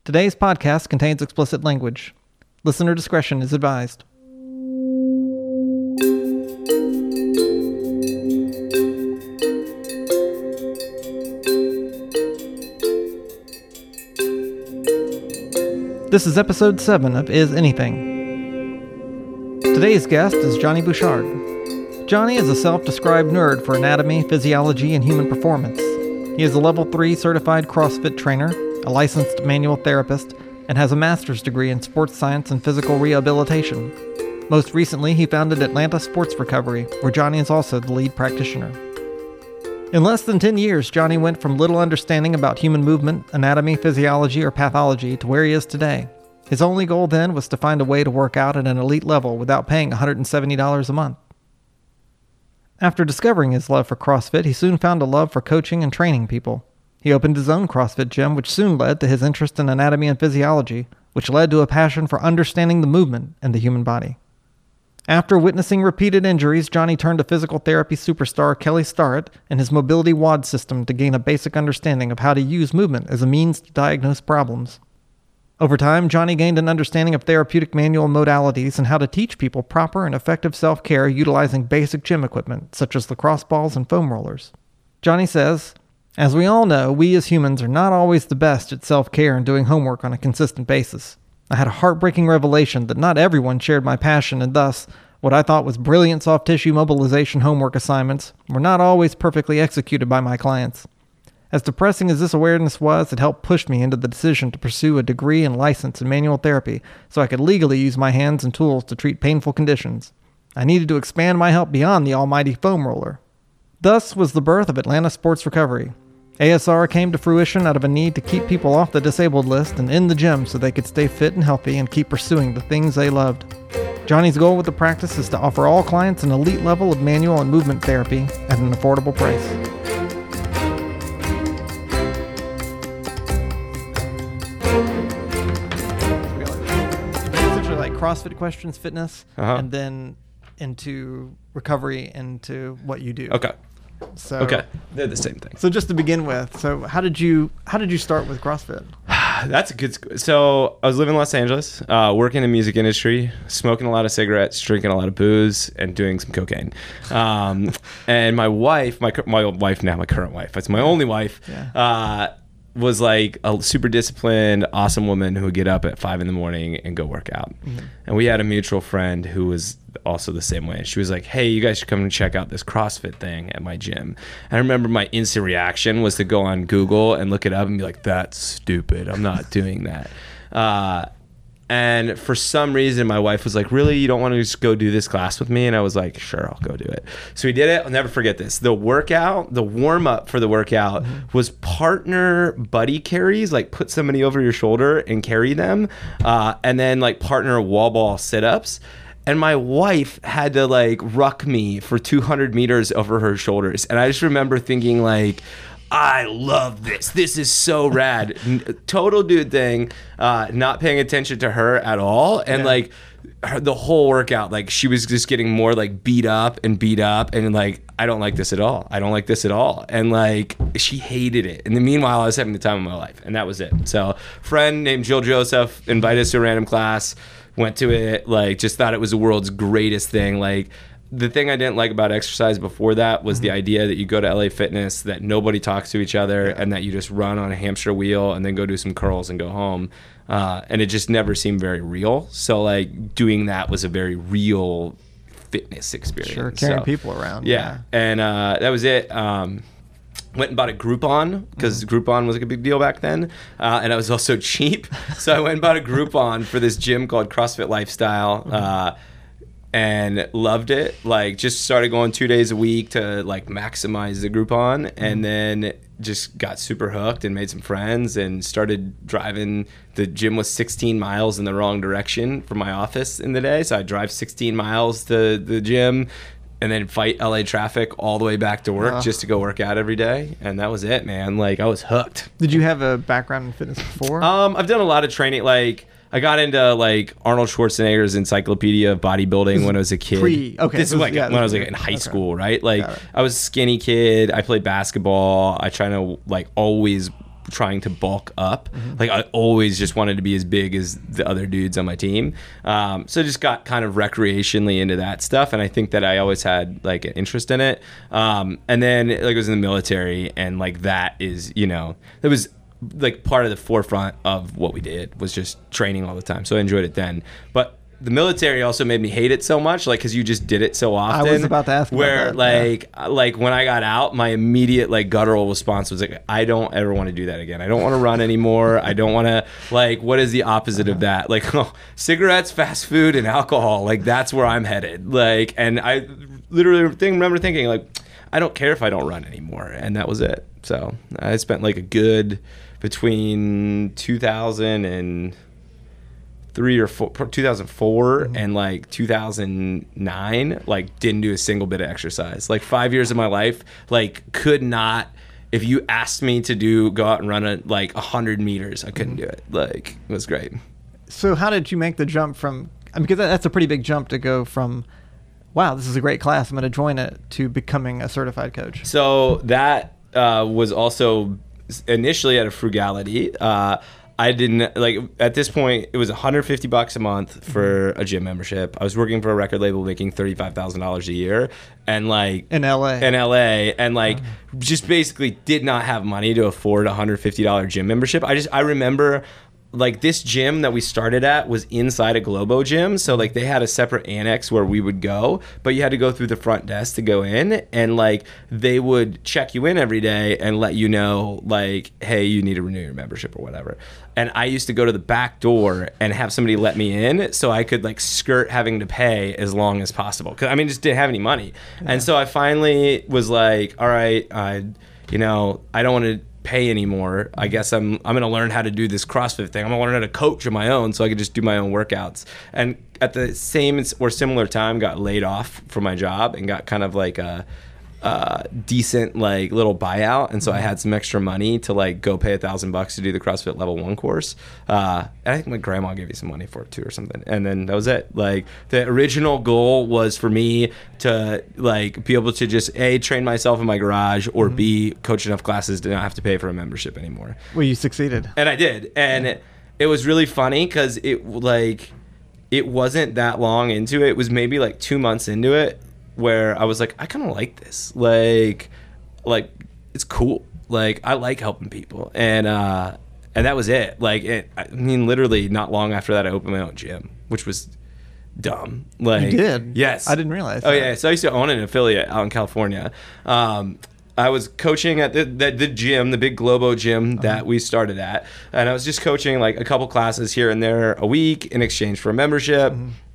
Today's podcast contains explicit language. Listener discretion is advised. This is episode 7 of Is Anything. Today's guest is Johnny Bouchard. Johnny is a self-described nerd for anatomy, physiology, and human performance. He is a level 3 certified CrossFit trainer, a licensed manual therapist, and has a master's degree in sports science and physical rehabilitation. Most recently, he founded Atlanta Sports Recovery, where Johnny is also the lead practitioner. In less than 10 years, Johnny went from little understanding about human movement, anatomy, physiology, or pathology to where he is today. His only goal then was to find a way to work out at an elite level without paying $170 a month. After discovering his love for CrossFit, he soon found a love for coaching and training people. He opened his own CrossFit gym, which soon led to his interest in anatomy and physiology, which led to a passion for understanding the movement and the human body. After witnessing repeated injuries, Johnny turned to physical therapy superstar Kelly Starrett and his mobility WOD system to gain a basic understanding of how to use movement as a means to diagnose problems. Over time, Johnny gained an understanding of therapeutic manual modalities and how to teach people proper and effective self-care utilizing basic gym equipment, such as lacrosse balls and foam rollers. Johnny says, "As we all know, we as humans are not always the best at self-care and doing homework on a consistent basis. I had a heartbreaking revelation that not everyone shared my passion, and thus, what I thought was brilliant soft tissue mobilization homework assignments were not always perfectly executed by my clients. As depressing as this awareness was, it helped push me into the decision to pursue a degree and license in manual therapy so I could legally use my hands and tools to treat painful conditions. I needed to expand my help beyond the almighty foam roller." Thus was the birth of Atlanta Sports Recovery. ASR came to fruition out of a need to keep people off the disabled list and in the gym so they could stay fit and healthy and keep pursuing the things they loved. Johnny's goal with the practice is to offer all clients an elite level of manual and movement therapy at an affordable price. Essentially like CrossFit questions, fitness, and then into recovery, into what you do. Okay. So, okay, they're the same thing. So just to begin with, so how did you start with CrossFit? That's a good. So I was living in Los Angeles, working in the music industry, smoking a lot of cigarettes, drinking a lot of booze, and doing some cocaine. And my wife, my wife now, my current wife, it's my only wife. Yeah. Was like a super disciplined, awesome woman who would get up at 5 a.m. and go work out. Mm-hmm. And we had a mutual friend who was also the same way. She was like, "Hey, you guys should come and check out this CrossFit thing at my gym." And I remember my instant reaction was to go on Google and look it up and be like, "That's stupid. I'm not doing that." And for some reason, my wife was like, "Really? You don't want to just go do this class with me?" And I was like, "Sure, I'll go do it." So we did it. I'll never forget this. The workout, the warm-up for the workout was partner buddy carries, like put somebody over your shoulder and carry them, and then like partner wall ball sit-ups. And my wife had to like ruck me for 200 meters over her shoulders. And I just remember thinking like, I love this. This is so rad. Total dude thing, not paying attention to her at all. And like the whole workout, like she was just getting more like beat up. And like, I don't like this at all. And like she hated it. And then meanwhile, I was having the time of my life. And that was it. So friend named Jill Joseph invited us to a random class, went to it, like just thought it was the world's greatest thing. Like, the thing I didn't like about exercise before that was the idea that you go to LA Fitness, that nobody talks to each other, and that you just run on a hamster wheel and then go do some curls and go home. And it just never seaned very real. So like doing that was a very real fitness experience. Sure, carrying people around. Yeah. And that was it. Went and bought a Groupon because Groupon was like a big deal back then, and I was also cheap. So I went and bought a Groupon for this gym called CrossFit Lifestyle. And loved it. Like just started going 2 days a week to like maximize the Groupon, and then just got super hooked and made some friends and started driving. The gym was 16 miles in the wrong direction from my office in the day. So I drive 16 miles to the gym and then fight LA traffic all the way back to work just to go work out every day. And that was it, man. Like I was hooked. Did you have a background in fitness before? I've done a lot of training. Like I got into like Arnold Schwarzenegger's Encyclopedia of Bodybuilding when I was a kid. This is like when I was like in high school, right? Like I was a skinny kid. I played basketball. I try to like always trying to bulk up. Like I always just wanted to be as big as the other dudes on my team. So just got kind of recreationally into that stuff. And I think that I always had like an interest in it. And then like I was in the military, and like that is, that was like part of the forefront of what we did was just training all the time. So I enjoyed it then. But the military also made me hate it so much, like, because you just did it so often. I was about to ask about where that, like when I got out, my immediate like guttural response was like, I don't ever want to do that again. I don't want to run anymore. I don't want to, like, what is the opposite of that? Like, cigarettes, fast food, and alcohol. Like, that's where I'm headed. Like, and I literally remember thinking like, I don't care if I don't run anymore, and that was it. So I spent like a good between 2004 and like 2009, like didn't do a single bit of exercise. Like 5 years of my life, like could not. If you asked me to go out and run like 100 meters, I couldn't do it. Like it was great. So how did you make the jump from? I mean, because that's a pretty big jump to go from, wow, this is a great class, I'm going to join it, to becoming a certified coach. So that was also initially out of frugality. I didn't like at this point it was $150 a month for a gym membership. I was working for a record label making $35,000 a year, and like in LA and like just basically did not have money to afford a $150 gym membership. I remember like this gym that we started at was inside a Globo gym. So like they had a separate annex where we would go, but you had to go through the front desk to go in, and like they would check you in every day and let you know like, hey, you need to renew your membership or whatever. And I used to go to the back door and have somebody let me in so I could like skirt having to pay as long as possible. Cause I mean, just didn't have any money. Yeah. And so I finally was like, all right, I don't want to pay anymore. I guess I'm going to learn how to do this CrossFit thing. I'm going to learn how to coach on my own so I could just do my own workouts. And at the same or similar time, got laid off from my job and got kind of like a decent like little buyout, and so I had some extra money to like go pay $1,000 to do the CrossFit Level 1 course. And I think my grandma gave me some money for it too or something. And then that was it. Like the original goal was for me to like be able to just A, train myself in my garage, or B, coach enough classes to not have to pay for a membership anymore. Well, you succeeded. And I did. And it was really funny because it wasn't that long into it. It was maybe like 2 months into it where I was like, I kind of like this. Like it's cool. Like I like helping people. And that was it. Like I mean, literally not long after that, I opened my own gym, which was dumb. Like you did? Yes. I didn't realize that. Oh yeah. So I used to own an affiliate out in California. I was coaching at the gym, the big Globo gym that we started at. And I was just coaching like a couple classes here and there a week in exchange for a membership.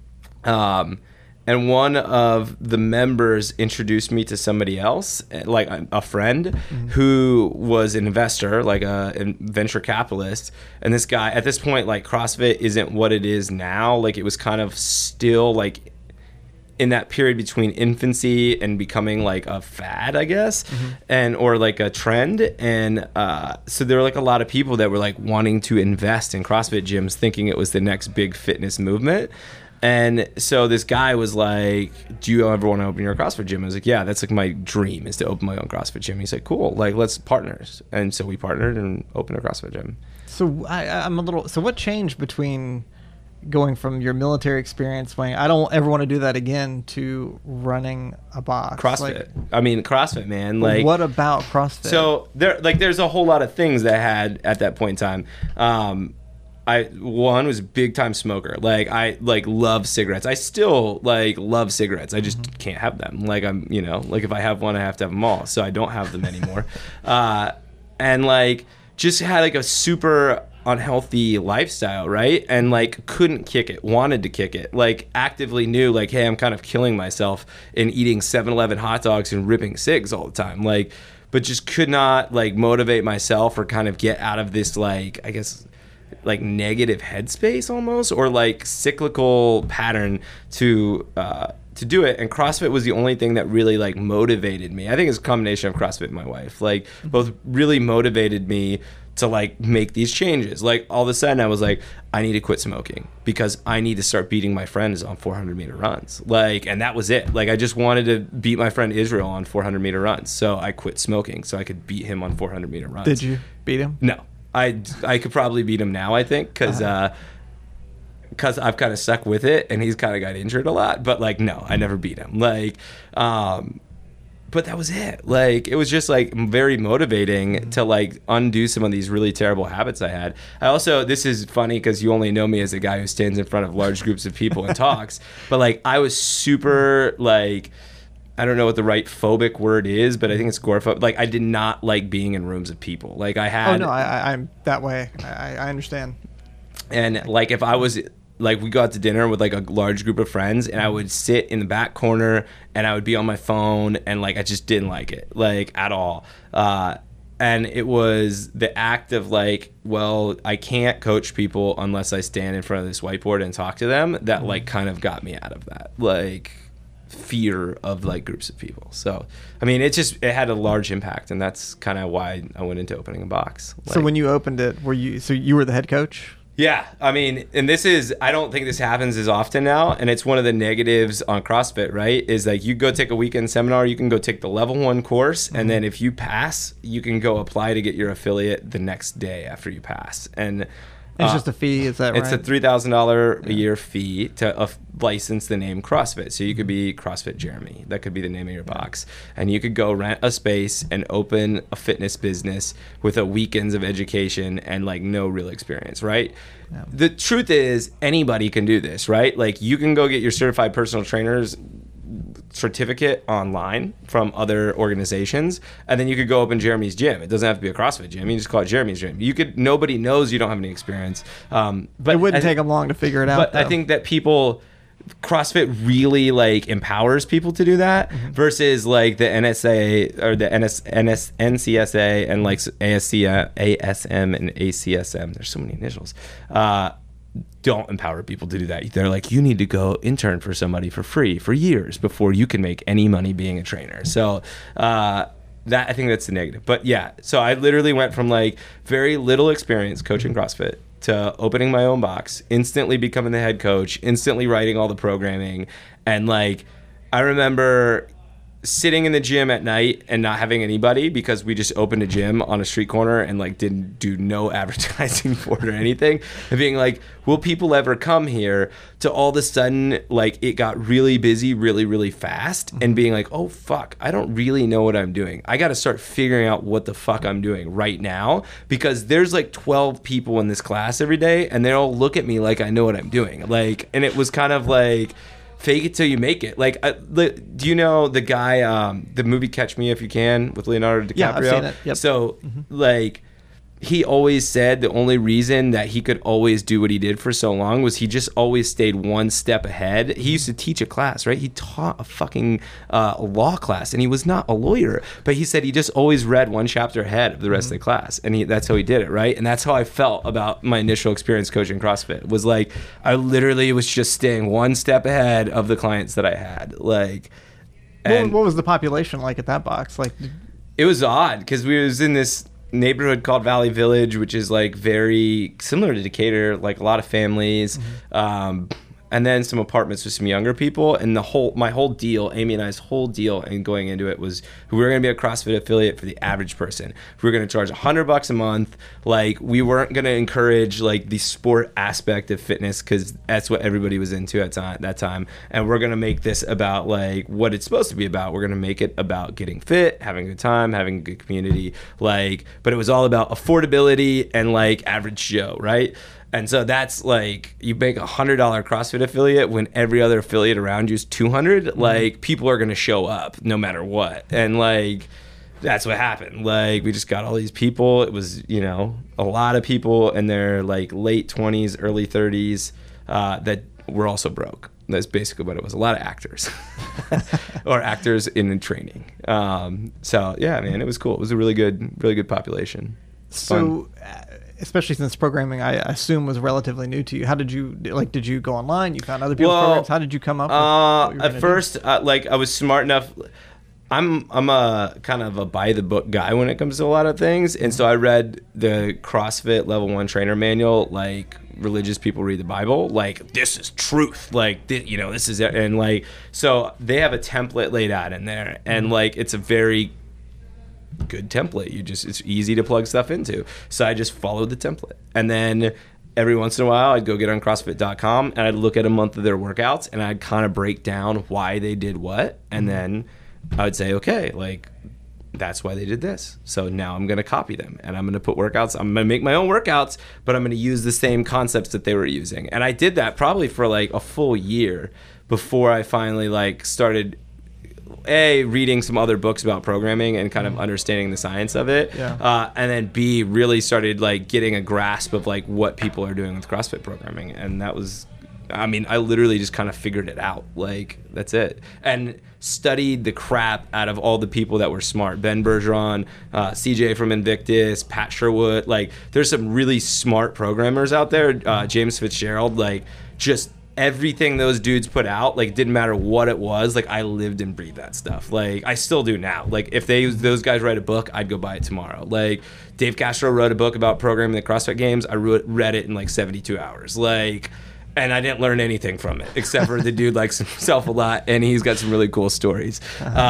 And one of the members introduced me to somebody else, like a friend who was an investor, like a venture capitalist. And this guy, at this point, like CrossFit isn't what it is now. Like it was kind of still like in that period between infancy and becoming like a fad, I guess, or like a trend. And so there were like a lot of people that were like wanting to invest in CrossFit gyms, thinking it was the next big fitness movement. And so this guy was like, do you ever want to open your CrossFit gym? I was like, yeah, that's like my dream, is to open my own CrossFit gym. He's like, cool, like let's partner. And so we partnered and opened a CrossFit gym. So so what changed between going from your military experience, when I don't ever want to do that again, to running a box? CrossFit. CrossFit, man. Like, what about CrossFit? So there's a whole lot of things that I had at that point in time. One was a big time smoker. Like I like love cigarettes. I still like love cigarettes. I just can't have them. Like I'm, like if I have one, I have to have them all. So I don't have them anymore. And like just had like a super unhealthy lifestyle, right? And like couldn't kick it, wanted to kick it, like actively knew like, hey, I'm kind of killing myself in eating 7-Eleven hot dogs and ripping cigs all the time. Like, but just could not like motivate myself or kind of get out of this, like, I guess, like negative headspace almost, or like cyclical pattern to do it. And CrossFit was the only thing that really like motivated me. I think it's a combination of CrossFit and my wife, like both really motivated me to like make these changes. Like all of a sudden I was like, I need to quit smoking because I need to start beating my friends on 400-meter runs. Like, and that was it. Like I just wanted to beat my friend Israel on 400-meter runs. So I quit smoking so I could beat him on 400-meter runs. Did you beat him? No. I could probably beat him now, I think, because I've kind of stuck with it, and he's kind of got injured a lot. But like, no, I never beat him. Like, but that was it. Like, it was just like very motivating to like undo some of these really terrible habits I had. I also, this is funny because you only know me as a guy who stands in front of large groups of people and talks, but like I was super like, I don't know what the right phobic word is, but I think it's agoraphobic. Like, I did not like being in rooms of people. Like, I had. Oh no, I'm that way. I understand. And like, if I was like, we go out to dinner with like a large group of friends, and I would sit in the back corner and I would be on my phone, and like I just didn't like it, like, at all. And it was the act of like, well, I can't coach people unless I stand in front of this whiteboard and talk to them, that like kind of got me out of that, like, fear of like groups of people. So I mean, it had a large impact, and that's kind of why I went into opening a box. Like, so when you opened it, you were the head coach? Yeah, I mean, and I don't think this happens as often now, and it's one of the negatives on CrossFit, right? Is like, you go take a weekend seminar, you can go take the level 1 course, and then if you pass, you can go apply to get your affiliate the next day after you pass. And it's just a fee, is that right? It's a $3,000 a year fee to license the name CrossFit. So you could be CrossFit Jeremy. That could be the name of your box. And you could go rent a space and open a fitness business with a weekends of education and like no real experience, right? Yeah. The truth is, anybody can do this, right? Like, you can go get your certified personal trainer's certificate online from other organizations, and then you could go open Jeremy's gym. It doesn't have to be a CrossFit gym. You just call it Jeremy's gym. Nobody knows you don't have any experience. But it wouldn't take them long to figure it out. But I think that CrossFit really like empowers people to do that, versus like the NSA or the NCSA and like ASM and ACSM. There's so many initials. Don't empower people to do that. They're like, you need to go intern for somebody for free for years before you can make any money being a trainer. So I think that's the negative. But yeah, so I literally went from like very little experience coaching CrossFit to opening my own box, instantly becoming the head coach, instantly writing all the programming. And like, I remember sitting in the gym at night and not having anybody, because we just opened a gym on a street corner and like didn't do no advertising for it or anything, and being like, will people ever come here? To all of a sudden, like, it got really busy really, really fast, and being like, oh fuck, I don't really know what I'm doing. I got to start figuring out what the fuck I'm doing right now, because there's like 12 people in this class every day, and they all look at me like I know what I'm doing. Like, and it was kind of like, fake it till you make it. Like, do you know the guy, the movie Catch Me If You Can with Leonardo DiCaprio? Yeah, I've seen it. Yep. So, like, he always said the only reason that he could always do what he did for so long was he just always stayed one step ahead. He used to teach a class, right? He taught a fucking law class, and he was not a lawyer, but he said he just always read one chapter ahead of the rest of the class, and that's how he did it, right? And that's how I felt about my initial experience coaching CrossFit. Was like, I literally was just staying one step ahead of the clients that I had. Like, and what was the population like at that box? Like, it was odd because we was in this neighborhood called Valley Village, which is like very similar to Decatur, like a lot of families, and then some apartments with some younger people. And my whole deal, Amy and I's whole deal and going into it was, we were going to be a CrossFit affiliate for the average person. We were going to charge $100 a month. Like, we weren't going to encourage like the sport aspect of fitness, because that's what everybody was into at that time. And we're going to make this about like what it's supposed to be about. We're going to make it about getting fit, having a good time, having a good community. Like, but it was all about affordability and like average Joe, right? And so that's like, you make $100 CrossFit affiliate when every other affiliate around you is $200. Like, people are going to show up no matter what. And like, that's what happened. Like, we just got all these people. It was, a lot of people in their like late 20s, early 30s that were also broke. That's basically what it was. A lot of actors or actors in training. So yeah, man, it was cool. It was a really good population. So, especially since programming, I assume, was relatively new to you. How did you did you go online? You found other people's programs? How did you come up with what you were at first, like, I was smart enough. I'm a kind of a by the book guy when it comes to a lot of things. And so I read the CrossFit Level 1 trainer manual, like religious people read the Bible, like, this is truth, like, this is it. And like, so they have a template laid out in there, and like, it's a very good template. It's easy to plug stuff into. So I just followed the template. And then every once in a while, I'd go get on CrossFit.com and I'd look at a month of their workouts and I'd kind of break down why they did what. And then I would say, okay, like, that's why they did this. So now I'm going to copy them and I'm going to put workouts. I'm going to make my own workouts, but I'm going to use the same concepts that they were using. And I did that probably for like a full year before I finally like started reading some other books about programming and kind of understanding the science of it. Yeah. And then B, really started like getting a grasp of like what people are doing with CrossFit programming. And that was, I mean, I literally just kind of figured it out. Like, that's it. And studied the crap out of all the people that were smart. Ben Bergeron, CJ from Invictus, Pat Sherwood. Like, there's some really smart programmers out there. James Fitzgerald, like, just everything those dudes put out, like, didn't matter what it was. Like, I lived and breathed that stuff. Like, I still do now. Like, if those guys write a book, I'd go buy it tomorrow. Like, Dave Castro wrote a book about programming the CrossFit Games. I read it in like 72 hours. Like, and I didn't learn anything from it, except for the dude likes himself a lot, and he's got some really cool stories.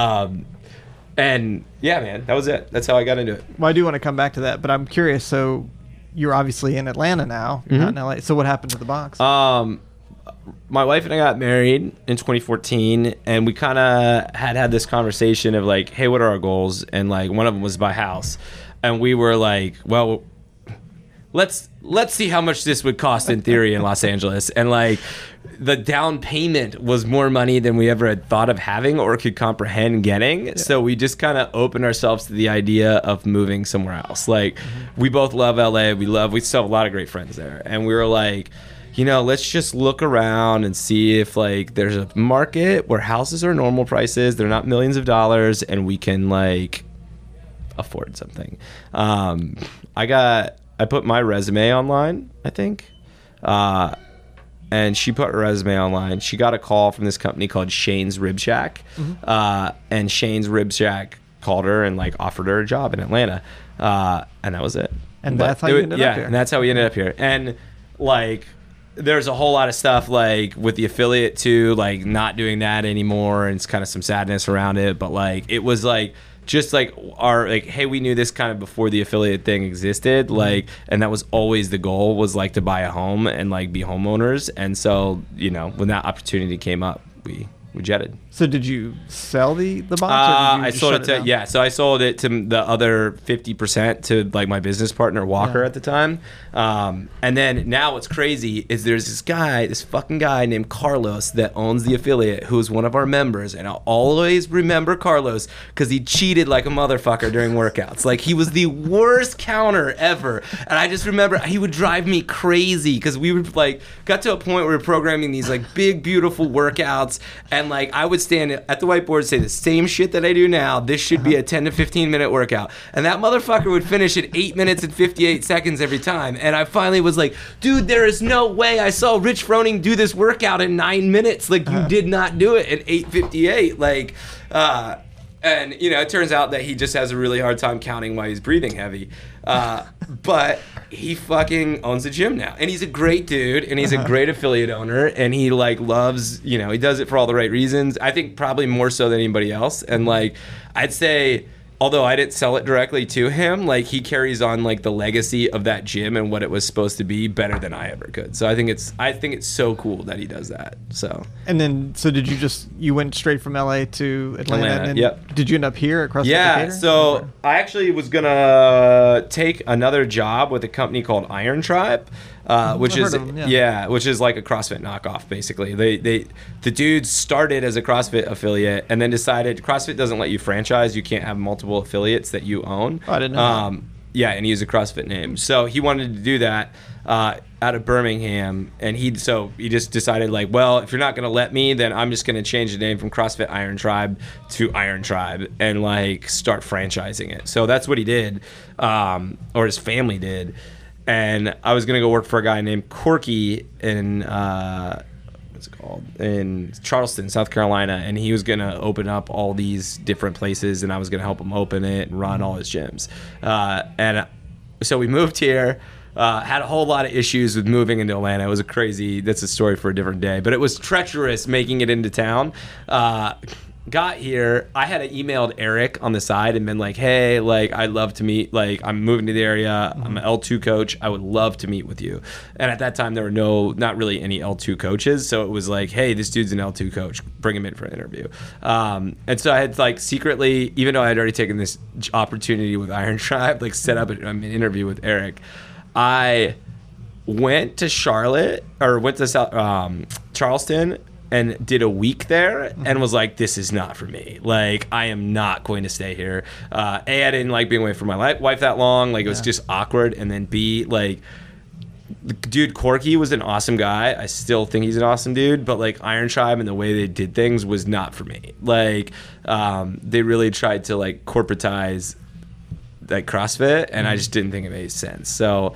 And yeah, man, that was it. That's how I got into it. Well, I do want to come back to that, but I'm curious. So you're obviously in Atlanta now, you're not in LA. So what happened to the box? My wife and I got married in 2014, and we kind of had this conversation of like, hey, what are our goals? And like, one of them was buy a house, and we were like, well, let's see how much this would cost in theory in Los Angeles. And like, the down payment was more money than we ever had thought of having or could comprehend getting. Yeah. So we just kind of opened ourselves to the idea of moving somewhere else. Like, we both love LA. We still have a lot of great friends there. And we were like, you know, let's just look around and see if like there's a market where houses are normal prices. They're not millions of dollars, and we can like afford something. I put my resume online, I think. And she put her resume online. She got a call from this company called Shane's Rib Shack. And Shane's Rib Shack called her and like offered her a job in Atlanta. And that was it. And that's how you ended up here. Yeah, and that's how we ended up here. And like, there's a whole lot of stuff like with the affiliate too, like not doing that anymore. And it's kind of some sadness around it. But like, it was like, just like our like, hey, we knew this kind of before the affiliate thing existed, like, and that was always the goal, was like to buy a home and like be homeowners. And so, you know, when that opportunity came up, we jetted. So did you sell the box? I sold it to so I sold it to the other 50% to like my business partner Walker at the time. And then now what's crazy is there's this fucking guy named Carlos that owns the affiliate, who's one of our members, and I'll always remember Carlos because he cheated like a motherfucker during workouts. Like, he was the worst counter ever, and I just remember he would drive me crazy because we would like got to a point where we were programming these like big beautiful workouts, and like I would stand at the whiteboard and say the same shit that I do now. This should be a 10 to 15 minute workout. And that motherfucker would finish at 8 minutes and 58 seconds every time. And I finally was like, dude, there is no way I saw Rich Froning do this workout in 9 minutes. Like, you did not do it at 8:58. Like, and, you know, it turns out that he just has a really hard time counting while he's breathing heavy. But he fucking owns a gym now. And he's a great dude, and he's a great affiliate owner, and he, like, loves, you know, he does it for all the right reasons. I think probably more so than anybody else. And, like, I'd say, although I didn't sell it directly to him, like, he carries on like the legacy of that gym and what it was supposed to be better than I ever could. So I think it's so cool that he does that. So. And then, so did you went straight from LA to Atlanta? And yep. Did you end up here at CrossFit Yeah. Decatur? So I actually was gonna take another job with a company called Iron Tribe. Which is which is like a CrossFit knockoff, basically. The dudes started as a CrossFit affiliate and then decided CrossFit doesn't let you franchise. You can't have multiple affiliates that you own. Oh, I didn't know that. Yeah, and he used a CrossFit name. So he wanted to do that out of Birmingham, and he just decided, like, well, if you're not going to let me, then I'm just going to change the name from CrossFit Iron Tribe to Iron Tribe and like start franchising it. So that's what he did, or his family did. And I was going to go work for a guy named Corky in in Charleston, South Carolina, and he was going to open up all these different places, and I was going to help him open it and run all his gyms. And so we moved here, had a whole lot of issues with moving into Atlanta. It was that's a story for a different day, but it was treacherous making it into town. got here, I had emailed Eric on the side and been like, hey, like, I'd love to meet, like, I'm moving to the area. I'm an L2 coach. I would love to meet with you. And at that time, there were not really any L2 coaches. So it was like, hey, this dude's an L2 coach. Bring him in for an interview. And so I had, like, secretly, even though I had already taken this opportunity with Iron Tribe, like, set up an interview with Eric, I went to Charleston and did a week there and was like, this is not for me. Like, I am not going to stay here. A, I didn't like being away from my wife that long. Like, it was just awkward. And then B, like, dude, Corky was an awesome guy. I still think he's an awesome dude. But, like, Iron Tribe and the way they did things was not for me. Like, they really tried to, like, corporatize, like, CrossFit. And I just didn't think it made sense. So,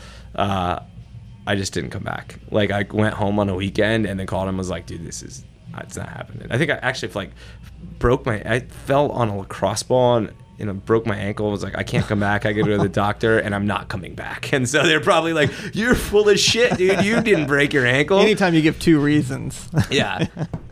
I just didn't come back. Like, I went home on a weekend and then called him and was like, dude, it's not happening. I think I actually, like, I fell on a lacrosse ball and broke my ankle. I was like, I can't come back. I got to go to the doctor and I'm not coming back. And so they're probably like, you're full of shit, dude. You didn't break your ankle. Anytime you give 2 reasons. Yeah.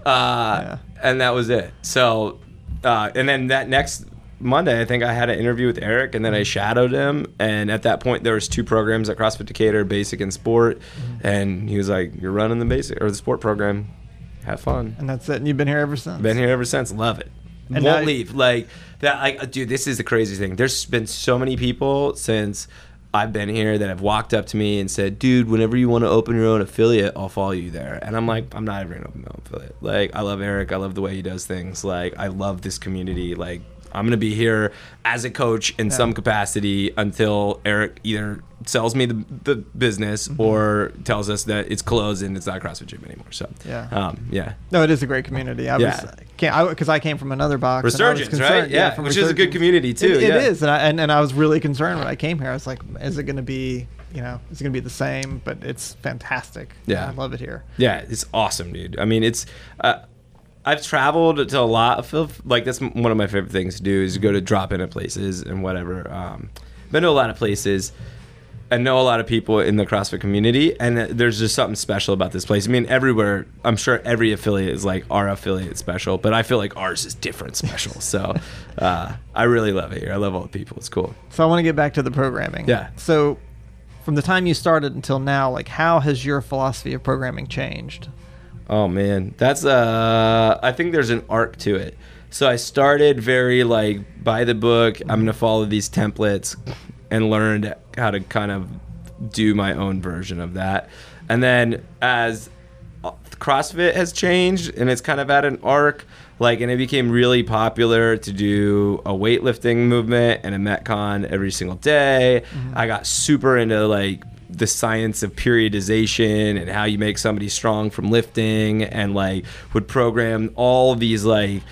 And that was it. So, and then that next Monday, I think I had an interview with Eric, and then I shadowed him. And at that point, there was 2 programs at CrossFit Decatur, basic and sport. And he was like, "You're running the basic or the sport program. Have fun." And that's it. And you've been here ever since. Been here ever since. Love it. And won't leave. Like that. Like, dude, this is the crazy thing. There's been so many people since I've been here that have walked up to me and said, "Dude, whenever you want to open your own affiliate, I'll follow you there." And I'm like, I'm not ever gonna open my own affiliate. Like, I love Eric. I love the way he does things. Like, I love this community. Like, I'm going to be here as a coach in some capacity until Eric either sells me the business or tells us that it's closed and it's not a CrossFit gym anymore. So, yeah. No, it is a great community. Because I came from another box. Resurgence, right? Yeah, which is a good community too. It is. And I was really concerned when I came here. I was like, is it going to be, is it going to be the same? But it's fantastic. Yeah. I love it here. Yeah, it's awesome, dude. I mean, it's... I've traveled to a lot of, like, that's one of my favorite things to do is go to drop in at places and whatever. Been to a lot of places and know a lot of people in the CrossFit community, and there's just something special about this place. I mean, everywhere, I'm sure every affiliate is like our affiliate special, but I feel like ours is different special. So I really love it here. I love all the people. It's cool. So I want to get back to the programming. Yeah. So from the time you started until now, like, how has your philosophy of programming changed? Oh man, that's I think there's an arc to it. So I started very like by the book. I'm gonna follow these templates, and learned how to kind of do my own version of that. And then as CrossFit has changed and it's kind of at an arc, like, and it became really popular to do a weightlifting movement and a Metcon every single day. I got super into like the science of periodization and how you make somebody strong from lifting, and like would program all these like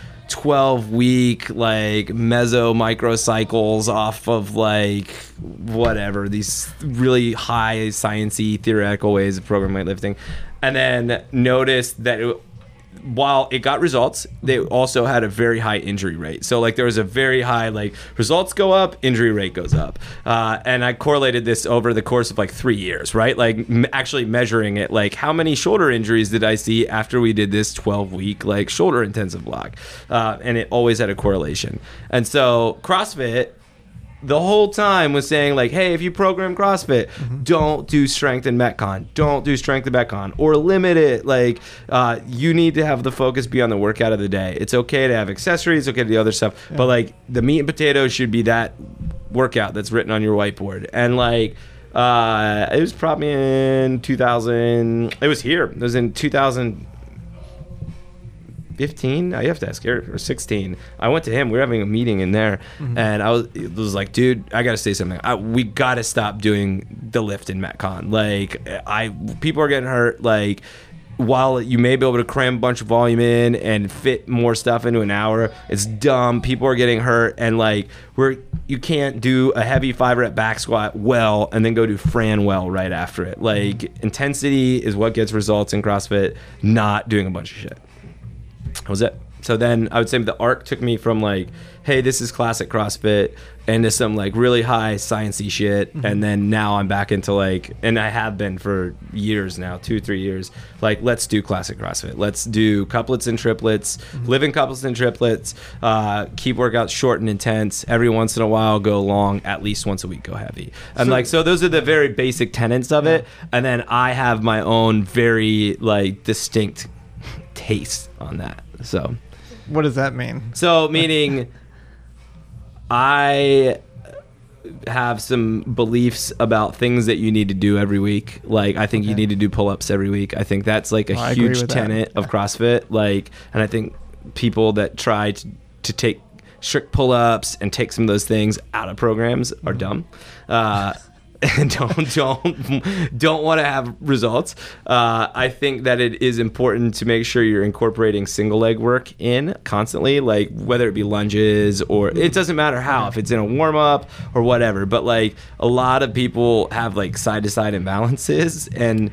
12-week like meso microcycles off of like whatever, these really high sciencey theoretical ways of programming weightlifting, and then noticed that while it got results, they also had a very high injury rate. So like there was a very high, like, results go up, injury rate goes up. And I correlated this over the course of like 3 years, right? Like actually measuring it, like how many shoulder injuries did I see after we did this 12-week like shoulder intensive block? And it always had a correlation. And so CrossFit the whole time was saying like, hey, if you program CrossFit, don't do strength and Metcon, don't do strength and Metcon, or limit it. Like, you need to have the focus be on the workout of the day. It's okay to have accessories, okay to do other stuff, but like the meat and potatoes should be that workout that's written on your whiteboard. And like, it was probably in 2000. It was here. It was in 2015. You have to ask Eric, or 16. I went to him. We were having a meeting in there, and it was like, dude, I got to say something. We got to stop doing the lift in Metcon. Like, people are getting hurt. Like, while you may be able to cram a bunch of volume in and fit more stuff into an hour, it's dumb. People are getting hurt, and like, you can't do a heavy 5-rep back squat well and then go do Fran well right after it. Like, intensity is what gets results in CrossFit, not doing a bunch of shit. That was it. So then I would say the arc took me from like, hey, this is classic CrossFit, into some like really high sciencey shit. And then now I'm back into like, and I have been for years now, 2-3 years, like, let's do classic CrossFit. Let's do couplets and triplets, live in couplets and triplets, keep workouts short and intense. Every once in a while, go long, at least once a week, go heavy. And like, so those are the very basic tenets of it. And then I have my own very like distinct taste on that. So what does that mean? So meaning I have some beliefs about things that you need to do every week. Like, I think you need to do pull-ups every week. I think that's like a huge tenet of CrossFit. Like, and I think people that try to take strict pull-ups and take some of those things out of programs are dumb. And don't want to have results. I think that it is important to make sure you're incorporating single leg work in constantly, like whether it be lunges or it doesn't matter how, if it's in a warm up or whatever. But like a lot of people have like side to side imbalances, and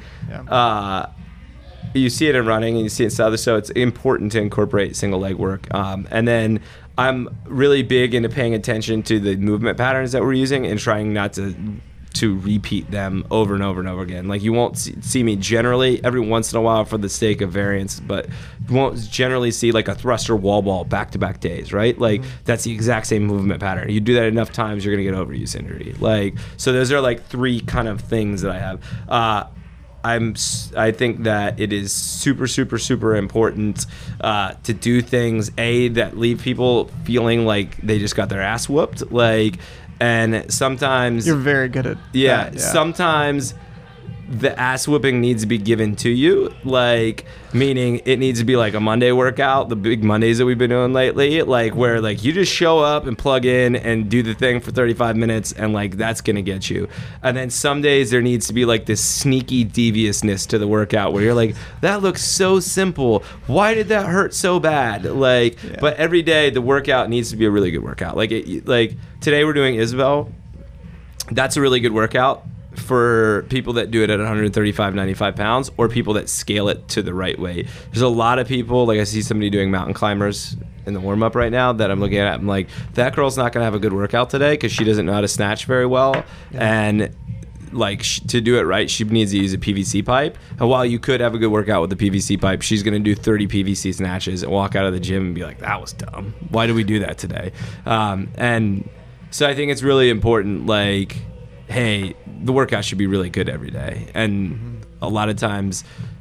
you see it in running and you see it in stuff. So it's important to incorporate single leg work. And then I'm really big into paying attention to the movement patterns that we're using and trying not to repeat them over and over and over again. Like, you won't see me generally, every once in a while for the sake of variance, but you won't generally see like a thruster wall ball back-to-back days, right? Like, that's the exact same movement pattern. You do that enough times, you're gonna get overuse injury. Like, so those are like three kind of things that I have. I think that it is super, super, super important to do things, that leave people feeling like they just got their ass whooped. Like, and sometimes you're very good at that, yeah. Sometimes the ass whooping needs to be given to you, like, meaning it needs to be like a Monday workout, the big Mondays that we've been doing lately, like where like you just show up and plug in and do the thing for 35 minutes and like that's gonna get you. And then some days there needs to be like this sneaky deviousness to the workout where you're like, that looks so simple, why did that hurt so bad? Like, but every day the workout needs to be a really good workout. Like, like today we're doing Isabel. That's a really good workout for people that do it at 135, 95 pounds, or people that scale it to the right weight. There's a lot of people, like I see somebody doing mountain climbers in the warm-up right now that I'm looking at, I'm like, that girl's not going to have a good workout today because she doesn't know how to snatch very well. And like, to do it right, she needs to use a PVC pipe. And while you could have a good workout with the PVC pipe, she's going to do 30 PVC snatches and walk out of the gym and be like, that was dumb. Why did we do that today? And so I think it's really important, like, hey, the workout should be really good every day. And a lot of times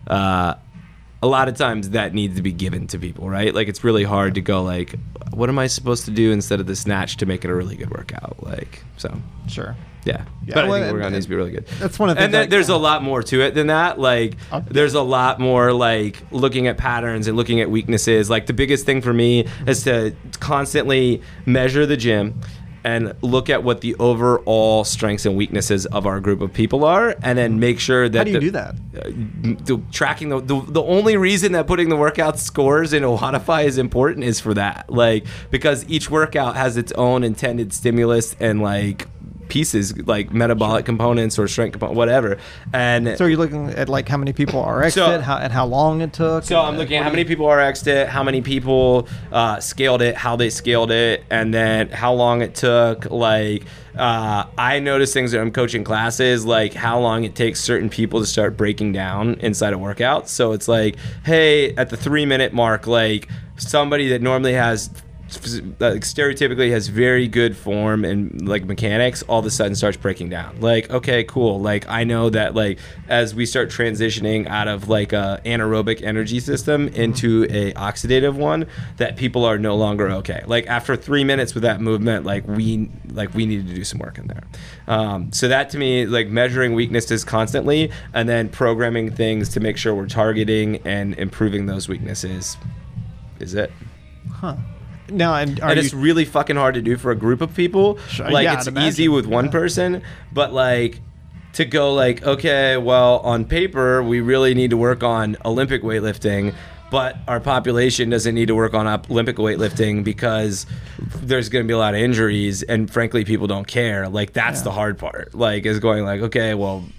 that needs to be given to people, right? Like, it's really hard to go like, what am I supposed to do instead of the snatch to make it a really good workout? Like, so. Sure. Yeah. But I think the workout needs to be really good. That's one of the things. And there's a lot more to it than that. Like, there's a lot more like looking at patterns and looking at weaknesses. Like, the biggest thing for me is to constantly measure the gym and look at what the overall strengths and weaknesses of our group of people are, and then make sure that... How do you do that? Tracking the only reason that putting the workout scores in Ohanify is important is for that. Like, because each workout has its own intended stimulus and like pieces, like metabolic components or strength component, whatever. And so you're looking at like how many people RX'd it, and how long it took. So I'm looking at how many people RX'd it, how many people scaled it, how they scaled it, and then how long it took. Like, I notice things that I'm coaching classes, like how long it takes certain people to start breaking down inside a workout. So it's like, hey, at the 3-minute mark, like somebody that normally has like stereotypically has very good form and like mechanics, all of a sudden starts breaking down. Like, okay, cool. Like, I know that like as we start transitioning out of like a anaerobic energy system into a oxidative one, that people are no longer okay. Like, after 3 minutes with that movement, like we need to do some work in there. So that to me, like measuring weaknesses constantly and then programming things to make sure we're targeting and improving those weaknesses is it. Now, and it's really fucking hard to do for a group of people. Sure, like, it's easy with one person, but like to go like, okay, well, on paper we really need to work on Olympic weightlifting, but our population doesn't need to work on Olympic weightlifting because there's going to be a lot of injuries, and frankly people don't care. Like, that's the hard part. Like, is going like, okay, well,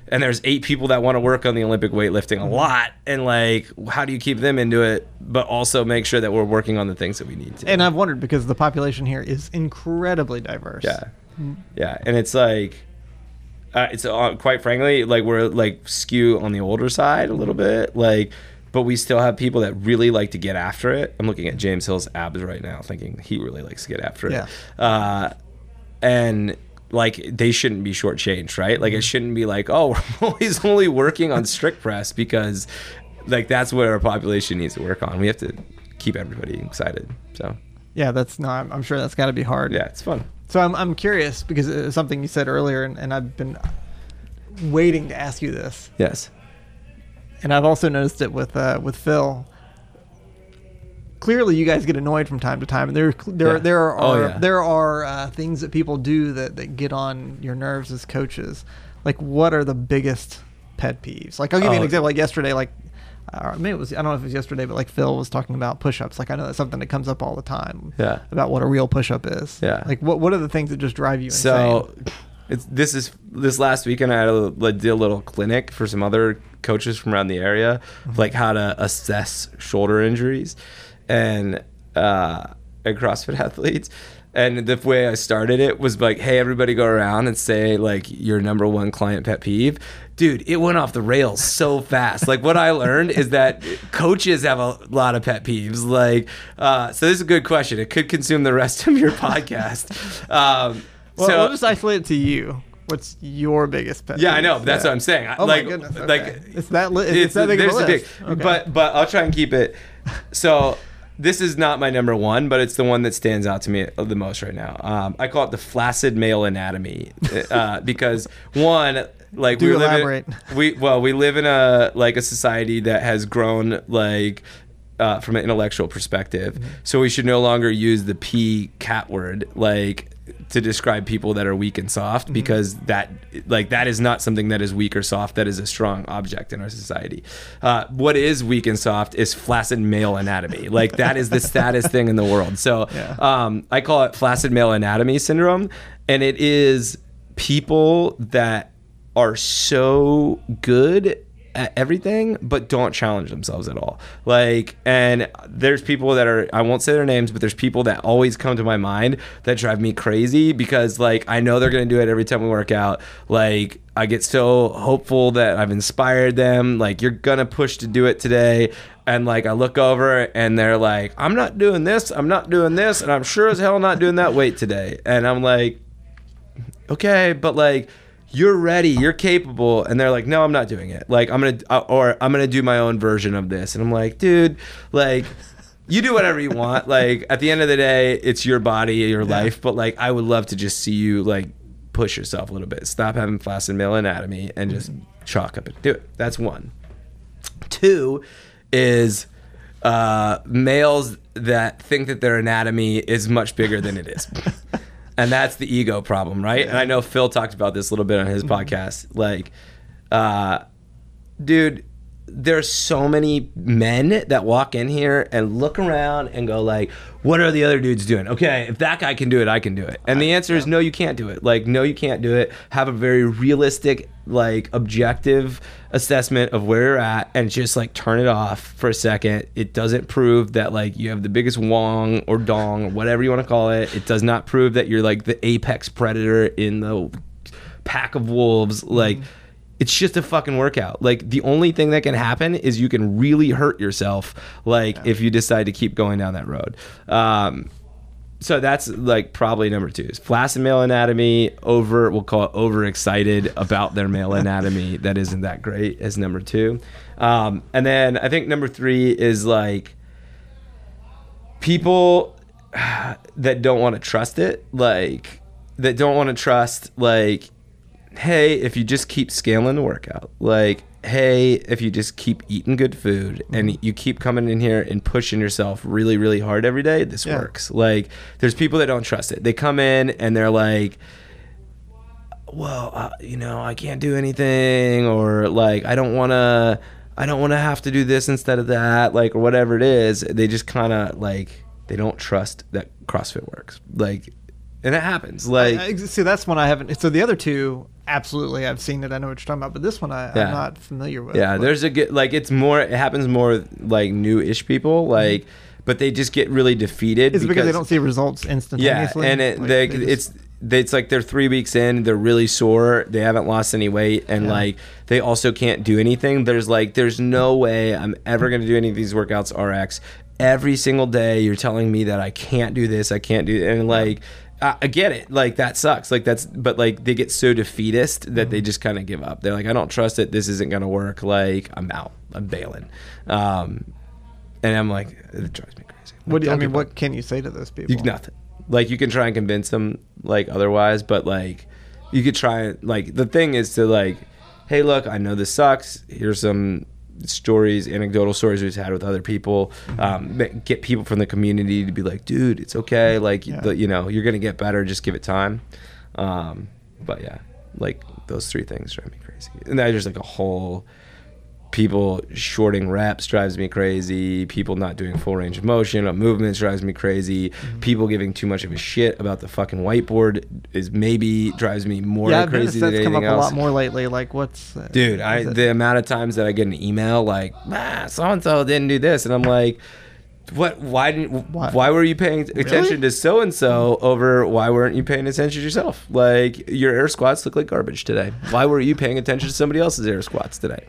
and there's 8 people that want to work on the Olympic weightlifting a lot, and like, how do you keep them into it, but also make sure that we're working on the things that we need to? And I've wondered, because the population here is incredibly diverse. Yeah, and it's like, it's quite frankly, like, we're like skew on the older side a little bit, like, but we still have people that really like to get after it. I'm looking at James Hill's abs right now, thinking he really likes to get after it. And like, they shouldn't be shortchanged, right? Like, it shouldn't be like, oh, we're always only working on strict press, because like, that's what our population needs to work on. We have to keep everybody excited. So yeah, I'm sure that's got to be hard. Yeah, it's fun. So I'm curious, because it's something you said earlier, and I've been waiting to ask you this. Yes. And I've also noticed it with Phil. Clearly, you guys get annoyed from time to time, and there are things that people do that get on your nerves as coaches. Like, what are the biggest pet peeves? Like, I'll give you an example. Like yesterday, maybe it was, I don't know if it was yesterday, but like Phil was talking about push-ups. Like, I know that's something that comes up all the time. Yeah. About what a real push-up is. Yeah. Like, what are the things that just drive you insane? So, this last weekend I did a little clinic for some other coaches from around the area, like how to assess shoulder injuries and CrossFit athletes. And the way I started it was like, hey, everybody go around and say like your number one client pet peeve. Dude, it went off the rails so fast. Like, what I learned is that coaches have a lot of pet peeves. Like, so this is a good question. It could consume the rest of your podcast. Well, we'll just isolate it to you. What's your biggest pet peeve? Yeah, I know. That's what I'm saying. Oh, like, my goodness. Okay. Like, it's that big of a list. Okay. But I'll try and keep it. So this is not my number one, but it's the one that stands out to me the most right now. I call it the flaccid male anatomy, because one, like, we live in a society that has grown like from an intellectual perspective. Mm-hmm. So we should no longer use the P cat word like to describe people that are weak and soft, mm-hmm. because that is not something that is weak or soft. That is a strong object in our society. What is weak and soft is flaccid male anatomy. Like, that is the saddest thing in the world. So I call it flaccid male anatomy syndrome. And it is people that are so good at everything but don't challenge themselves at all. Like, and there's people that are, I won't say their names, but there's people that always come to my mind that drive me crazy, because like, I know they're going to do it every time we work out. Like, I get so hopeful that I've inspired them, like, you're going to push to do it today. And like, I look over and they're like, I'm not doing this, and I'm sure as hell not doing that weight today. And I'm like, okay, but like, you're ready, you're capable. And they're like, no, I'm not doing it. Like, I'm going to do my own version of this. And I'm like, dude, like, you do whatever you want. Like, at the end of the day, it's your body, your life. But like, I would love to just see you like push yourself a little bit. Stop having flaccid male anatomy and just chalk up and do it. That's one. Two is males that think that their anatomy is much bigger than it is. And that's the ego problem, right? Yeah. And I know Phil talked about this a little bit on his podcast. Like, dude, there's so many men that walk in here and look around and go like, what are the other dudes doing? Okay, if that guy can do it, I can do it. And the answer is no, you can't do it. Like, no, you can't do it. Have a very realistic, like, objective assessment of where you're at and just like turn it off for a second. It doesn't prove that like you have the biggest wong or dong or whatever you want to call it. It does not prove that you're like the apex predator in the pack of wolves. Like, it's just a fucking workout. Like, the only thing that can happen is you can really hurt yourself, like, if you decide to keep going down that road. So that's like probably number two is flaccid male anatomy. We'll call it overexcited about their male anatomy that isn't that great as number two. And then I think number three is like people that don't want to trust it, like that don't want to trust, like, hey, if you just keep scaling the workout, like, hey, if you just keep eating good food and you keep coming in here and pushing yourself really, really hard every day, this works. Like, there's people that don't trust it. They come in and they're like, well, I can't do anything, or like, I don't want to have to do this instead of that, like, or whatever it is. They just kind of like, they don't trust that CrossFit works. Like, And it happens. Like, see, that's one I haven't. So the other two, absolutely, I've seen it. I know what you're talking about. But this one, I'm not familiar with. Yeah, there's a good, like, it's more, it happens more with, like, new-ish people, like, but they just get really defeated. Is it because they don't see results instantaneously? Yeah, and it's like they're 3 weeks in, they're really sore, they haven't lost any weight, and like they also can't do anything. There's no way I'm ever going to do any of these workouts RX. Every single day you're telling me that I can't do this, I can't do it, and like I get it, like that sucks, like but like they get so defeatist that they just kind of give up. They're like, I don't trust it, this isn't going to work, like I'm out, I'm bailing. And I'm like, it drives me crazy. What can you say to those people? Nothing. Like, you can try and convince them, like, otherwise, but, like, you could try, like, the thing is to, like, hey, look, I know this sucks. Here's some stories, anecdotal stories we've had with other people. Get people from the community to be like, dude, it's okay. Like, you know, you're going to get better. Just give it time. But, yeah, like, those three things drive me crazy. And then there's, like, a whole... People shorting reps drives me crazy. People not doing full range of motion on movements drives me crazy. People giving too much of a shit about the fucking whiteboard drives me more crazy than anything else. Come up a lot more lately. Like, what's dude? The amount of times that I get an email like, so and so didn't do this, and I'm like, what? Why were you paying attention to so and so over? Why weren't you paying attention to yourself? Like, your air squats look like garbage today. Why were you paying attention to somebody else's air squats today?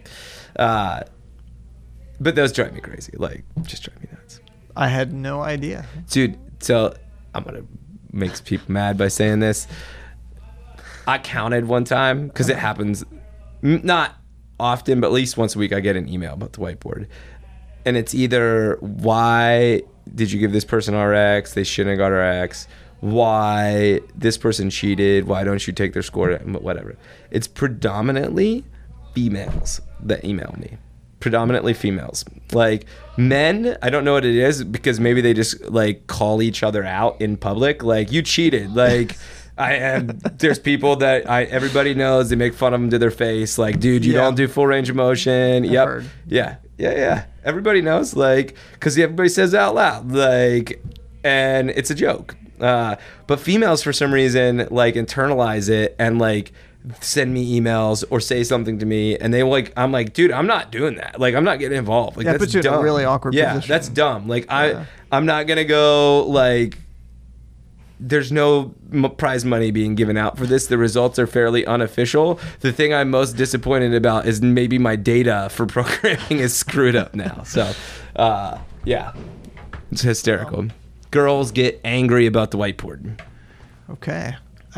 But those drive me crazy. Like, just drive me nuts. I had no idea, dude. So I'm gonna make people mad by saying this. I counted one time because it happens not often, but at least once a week I get an email about the whiteboard, and it's either why did you give this person RX? They shouldn't have got RX. Why this person cheated? Why don't you take their score? Whatever. It's predominantly females that email me. Predominantly females. Like, men, I don't know what it is, because maybe they just like call each other out in public, like, you cheated. Like, there's people that everybody knows, they make fun of them to their face, like, dude, you don't do full range of motion. Yep. Yeah, everybody knows, like, because everybody says it out loud, like, and it's a joke. But females, for some reason, like, internalize it and like send me emails or say something to me, and they like, I'm like, dude, I'm not doing that. Like, I'm not getting involved. Like, that's puts you dumb. in a really awkward position. That's dumb. Like, I'm not gonna go, like, there's no prize money being given out for this. The results are fairly unofficial. The thing I'm most disappointed about is maybe my data for programming is screwed up now. So, yeah, it's hysterical. Girls get angry about the whiteboard. Okay.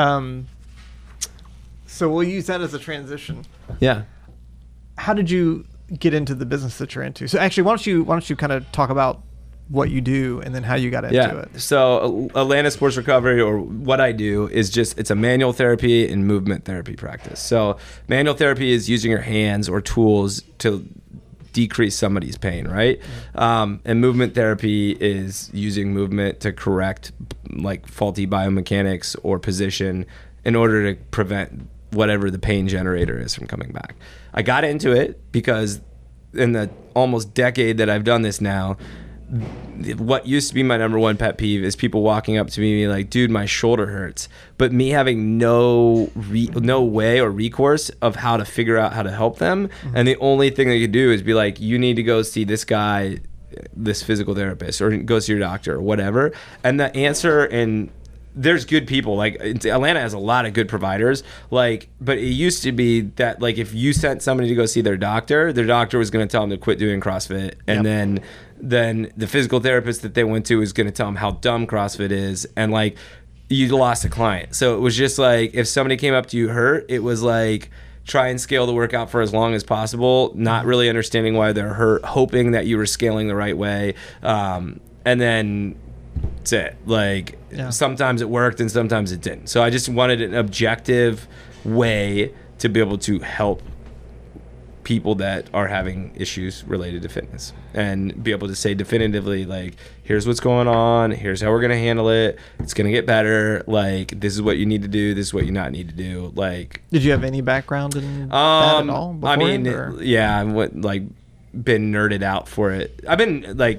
So we'll use that as a transition. Yeah. How did you get into the business that you're into? So actually, why don't you kind of talk about what you do and then how you got into it? So Atlanta Sports Recovery, or what I do, is it's a manual therapy and movement therapy practice. So manual therapy is using your hands or tools to decrease somebody's pain, right? And movement therapy is using movement to correct like faulty biomechanics or position in order to prevent whatever the pain generator is from coming back. I got into it because in the almost decade that I've done this now, what used to be my number one pet peeve is people walking up to me and being like, dude, my shoulder hurts. But me having no way or recourse of how to figure out how to help them. Mm-hmm. And the only thing they could do is be like, you need to go see this guy, this physical therapist, or go see your doctor or whatever. And the answer, and there's good people, like Atlanta has a lot of good providers, like, but it used to be that like if you sent somebody to go see their doctor was going to tell them to quit doing CrossFit, and then the physical therapist that they went to was going to tell them how dumb CrossFit is, and like you lost a client. So it was just like, if somebody came up to you hurt, it was like, try and scale the workout for as long as possible, not really understanding why they're hurt, hoping that you were scaling the right way, and then that's it. Like, sometimes it worked and sometimes it didn't. So I just wanted an objective way to be able to help people that are having issues related to fitness, and be able to say definitively, like, here's what's going on, here's how we're going to handle it, it's going to get better, like, this is what you need to do, this is what you not need to do. Like, did you have any background in that at all? I mean, yeah, I've like been nerded out for it. I've been like,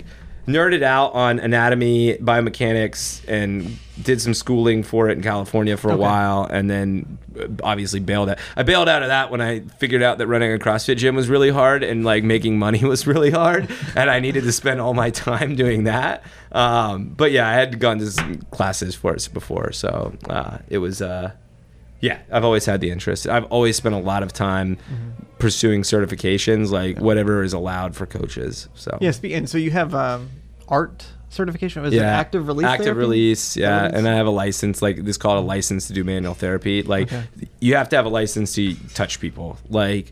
nerded out on anatomy, biomechanics, and did some schooling for it in California for a while, and then obviously bailed out. I bailed out of that when I figured out that running a CrossFit gym was really hard and like making money was really hard, and I needed to spend all my time doing that. But yeah, I had gone to some classes for it before, so it was. Yeah, I've always had the interest. I've always spent a lot of time pursuing certifications, like whatever is allowed for coaches. So yes, and so you have art certification. Is it active release? Active therapy? release, yeah. And I have a license, like this is called a license to do manual therapy. Like you have to have a license to touch people, like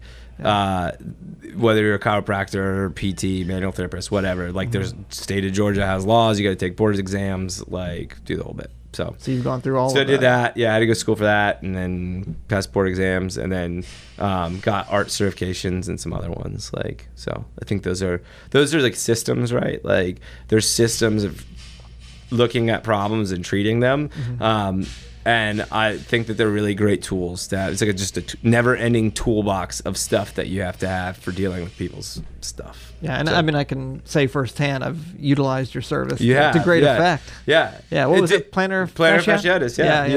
whether you're a chiropractor, PT, manual therapist, whatever. Like there's state of Georgia has laws. You got to take board exams, like do the whole bit. So you've gone through all of that. that. So I did that. Yeah, I had to go to school for that, and then passed board exams, and then got art certifications and some other ones. Like, so I think those are like systems, right? Like there's systems of looking at problems and treating them. And I think that they're really great tools. It's like just a never-ending toolbox of stuff that you have to have for dealing with people's stuff. Yeah, and so, I mean, I can say firsthand, I've utilized your service to great effect. Yeah. What was it? Plantar fasciitis.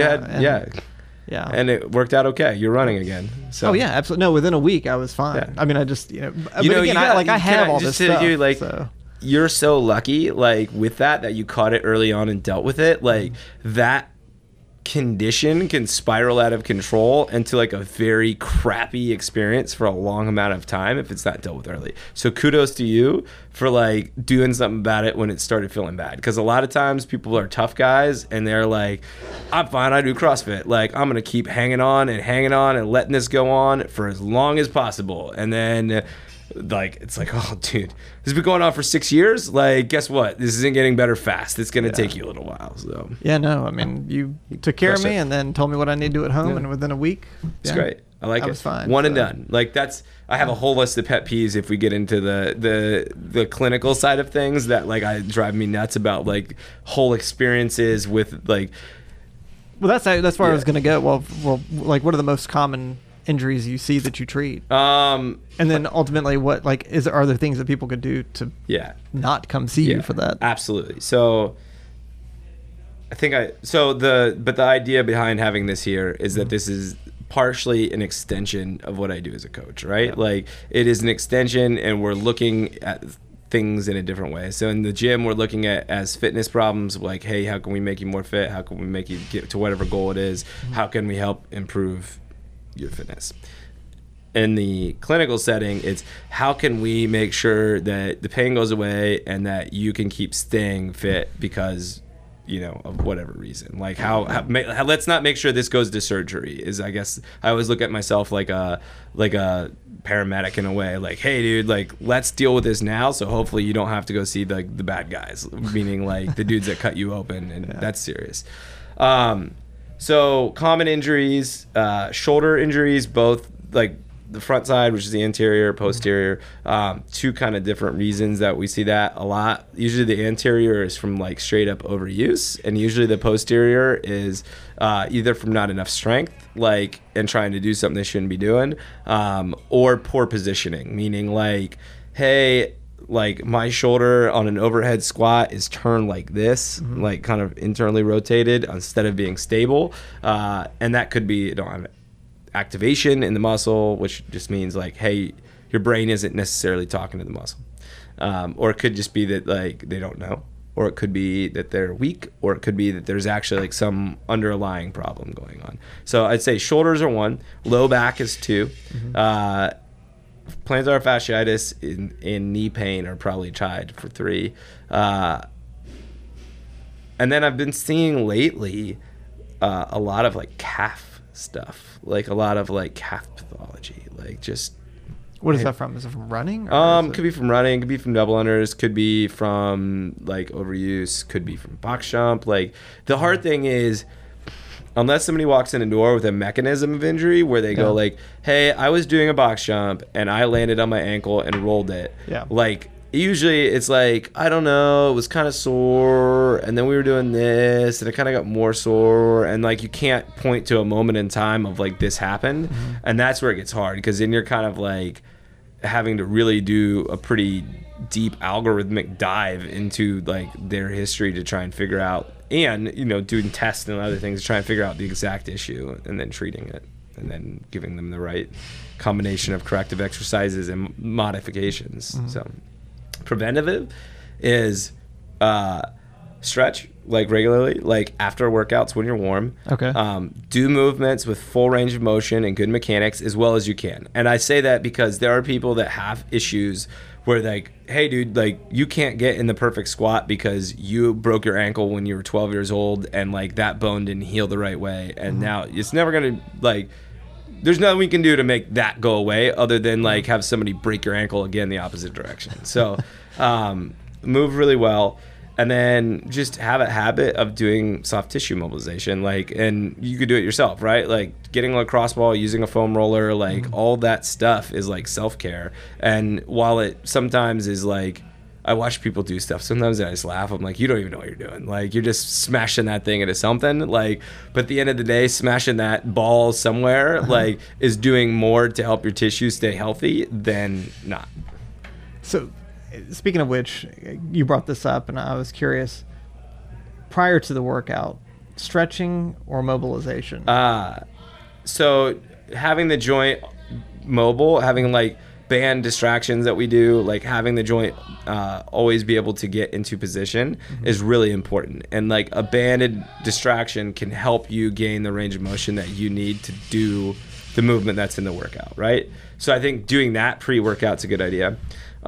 Yeah. And it worked out okay. You're running again. So. Oh yeah, absolutely. No, within a week I was fine. Yeah. I mean, I just I have all this stuff. So. You're so lucky, like with that you caught it early on and dealt with it. Like that condition can spiral out of control into like a very crappy experience for a long amount of time if it's not dealt with early. So kudos to you for like doing something about it when it started feeling bad, because a lot of times people are tough guys and they're like, I'm fine, I do CrossFit, like I'm gonna keep hanging on and letting this go on for as long as possible, and then like it's like, oh dude, this has been going on for 6 years, like guess what, this isn't getting better fast, it's gonna take you a little while. So I mean you took care of me and then told me what I need to do at home, and within a week it's great. I like it. Was fine. One and done. Like I have a whole list of pet peeves if we get into the clinical side of things that like I drive me nuts about, like whole experiences with like. Well, that's where I was gonna go. Well, like what are the most common injuries you see that you treat? And then ultimately, what are there things that people could do to not come see you for that? Absolutely. So I think the idea behind having this here is that this is partially an extension of what I do as a coach, right? Yeah. Like it is an extension, and we're looking at things in a different way. So in the gym, we're looking at as fitness problems, like, hey, how can we make you more fit? How can we make you get to whatever goal it is? How can we help improve your fitness? In the clinical setting, it's how can we make sure that the pain goes away and that you can keep staying fit because of whatever reason. Like how let's not make sure this goes to surgery. Is, I guess I always look at myself like a paramedic in a way. Like, hey dude, like let's deal with this now, so hopefully you don't have to go see the bad guys, meaning like the dudes that cut you open, and that's serious. So common injuries, shoulder injuries, both like the front side, which is the anterior, posterior, two kind of different reasons that we see that a lot. Usually the anterior is from like straight up overuse, and usually the posterior is either from not enough strength, like, and trying to do something they shouldn't be doing, or poor positioning, meaning like, hey, like my shoulder on an overhead squat is turned like this, like kind of internally rotated instead of being stable, and that could be activation in the muscle, which just means like, hey, your brain isn't necessarily talking to the muscle, or it could just be that like they don't know, or it could be that they're weak, or it could be that there's actually like some underlying problem going on. So I'd say shoulders are 1, low back is 2, plantar fasciitis and knee pain are probably tied for 3, and then I've been seeing lately a lot of like calf stuff, like a lot of like calf pathology, like just. What is that from? Is it from running? Could be from running, could be from double unders, could be from like overuse, could be from box jump. Like the hard thing is, unless somebody walks in a door with a mechanism of injury where they go like, hey, I was doing a box jump and I landed on my ankle and rolled it. Yeah. Like usually it's like, I don't know, it was kind of sore, and then we were doing this and it kind of got more sore, and like you can't point to a moment in time of like this happened, and that's where it gets hard, because then you're kind of like, having to really do a pretty deep algorithmic dive into like their history to try and figure out, and doing tests and other things to try and figure out the exact issue and then treating it and then giving them the right combination of corrective exercises and modifications. So preventative is stretch like regularly, like after workouts when you're warm. Okay. Do movements with full range of motion and good mechanics as well as you can. And I say that because there are people that have issues where like, hey dude, like you can't get in the perfect squat because you broke your ankle when you were 12 years old and like that bone didn't heal the right way. And now it's never going to like, there's nothing we can do to make that go away other than like have somebody break your ankle again the opposite direction. So move really well. And then just have a habit of doing soft tissue mobilization, like, and you could do it yourself, right? Like getting a lacrosse ball, using a foam roller, like all that stuff is like self-care. And while it sometimes is like, I watch people do stuff, sometimes I just laugh. I'm like, you don't even know what you're doing. Like you're just smashing that thing into something. Like, but at the end of the day, smashing that ball somewhere, like is doing more to help your tissue stay healthy than not. So, speaking of which, you brought this up, and I was curious. Prior to the workout, stretching or mobilization? So having the joint mobile, having like band distractions that we do, like having the joint always be able to get into position is really important. And like a banded distraction can help you gain the range of motion that you need to do the movement that's in the workout, right? So I think doing that pre-workout's a good idea.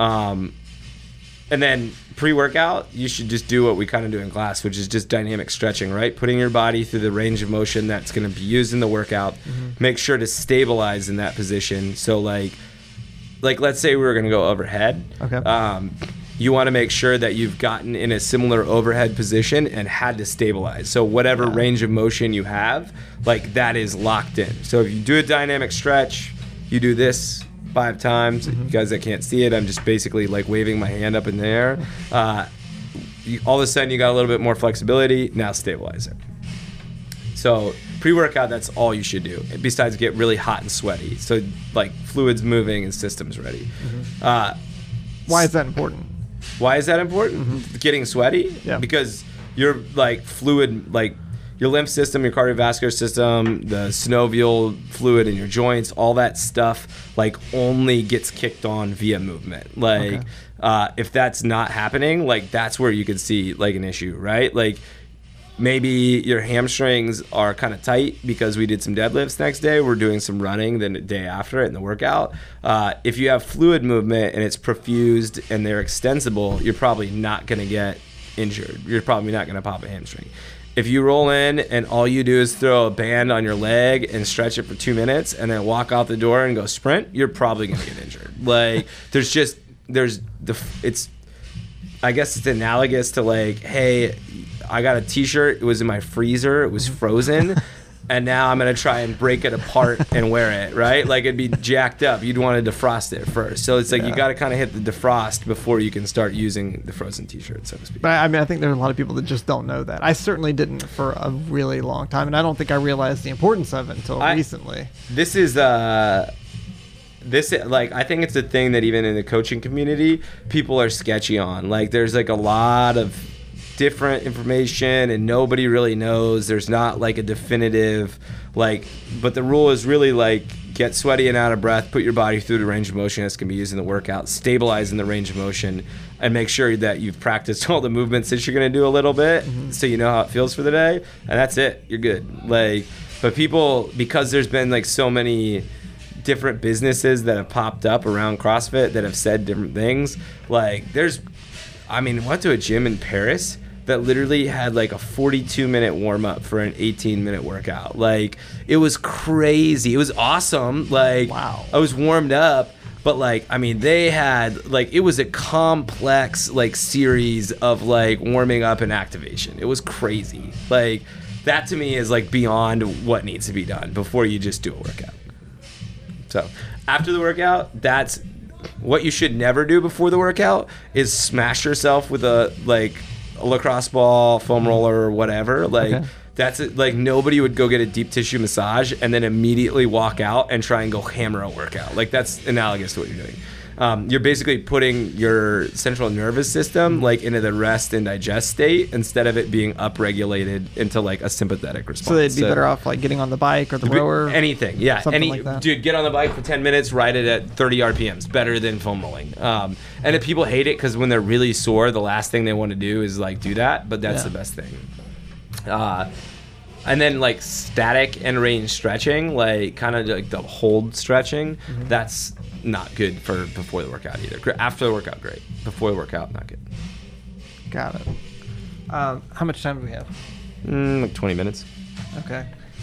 And then pre-workout, you should just do what we kind of do in class, which is just dynamic stretching, right? Putting your body through the range of motion that's going to be used in the workout. Make sure to stabilize in that position. So like let's say we were going to go overhead. Okay. You want to make sure that you've gotten in a similar overhead position and had to stabilize. So whatever range of motion you have, like that is locked in. So if you do a dynamic stretch, you do this 5 times. You guys that can't see it, I'm just basically like waving my hand up in the air. All of a sudden you got a little bit more flexibility. Now stabilize it. So pre-workout, that's all you should do, besides get really hot and sweaty. So like fluids moving and systems ready. Why is that important? Why is that important? Getting sweaty? Yeah. Because you're like fluid, like your lymph system, your cardiovascular system, the synovial fluid in your joints, all that stuff like only gets kicked on via movement. Like if that's not happening, like that's where you could see like an issue, right? Like maybe your hamstrings are kind of tight because we did some deadlifts next day. We're doing some running the day after it in the workout. If you have fluid movement and it's perfused and they're extensible, you're probably not going to get injured. You're probably not going to pop a hamstring. If you roll in and all you do is throw a band on your leg and stretch it for 2 minutes and then walk out the door and go sprint, you're probably going to get injured. Like I guess it's analogous to like, hey, I got a t-shirt, it was in my freezer, it was frozen, and now I'm going to try and break it apart and wear it, right? Like it'd be jacked up. You'd want to defrost it first. So it's like you got to kind of hit the defrost before you can start using the frozen t-shirt, so to speak. But I mean, I think there are a lot of people that just don't know that. I certainly didn't for a really long time, and I don't think I realized the importance of it until recently. This is I think it's a thing that even in the coaching community, people are sketchy on. Like there's like a lot of different information and nobody really knows. There's not like a definitive but the rule is really like get sweaty and out of breath, put your body through the range of motion that's going to be used in the workout, stabilize in the range of motion, and make sure that you've practiced all the movements that you're going to do a little bit so you know how it feels for the day, and that's it. You're good. But people, because there's been like so many different businesses that have popped up around CrossFit that have said different things, I went to a gym in Paris that literally had like a 42-minute warm-up for an 18-minute workout. Like, it was crazy. It was awesome. Like, wow. I was warmed up, but they had it was a complex series of warming up and activation. It was crazy. That to me is beyond what needs to be done before you just do a workout. So after the workout, that's what you should never do before the workout is smash yourself with a lacrosse ball, foam roller, or whatever. That's it. Like, nobody would go get a deep tissue massage and then immediately walk out and try and go hammer a workout. Like, that's analogous to what you're doing. You're basically putting your central nervous system like into the rest and digest state instead of it being upregulated into like a sympathetic response. So they'd be better off like getting on the bike or the rower. Anything, yeah. Something like that. Dude, get on the bike for 10 minutes, ride it at 30 RPMs. Better than foam rolling. And if people hate it because when they're really sore, the last thing they want to do is like do that. But that's the best thing. And then like static and range stretching, like kind of like the hold stretching, that's not good for before the workout either. After the workout, great. Before the workout, not good. Got it. How much time do we have? Like 20 minutes. Okay.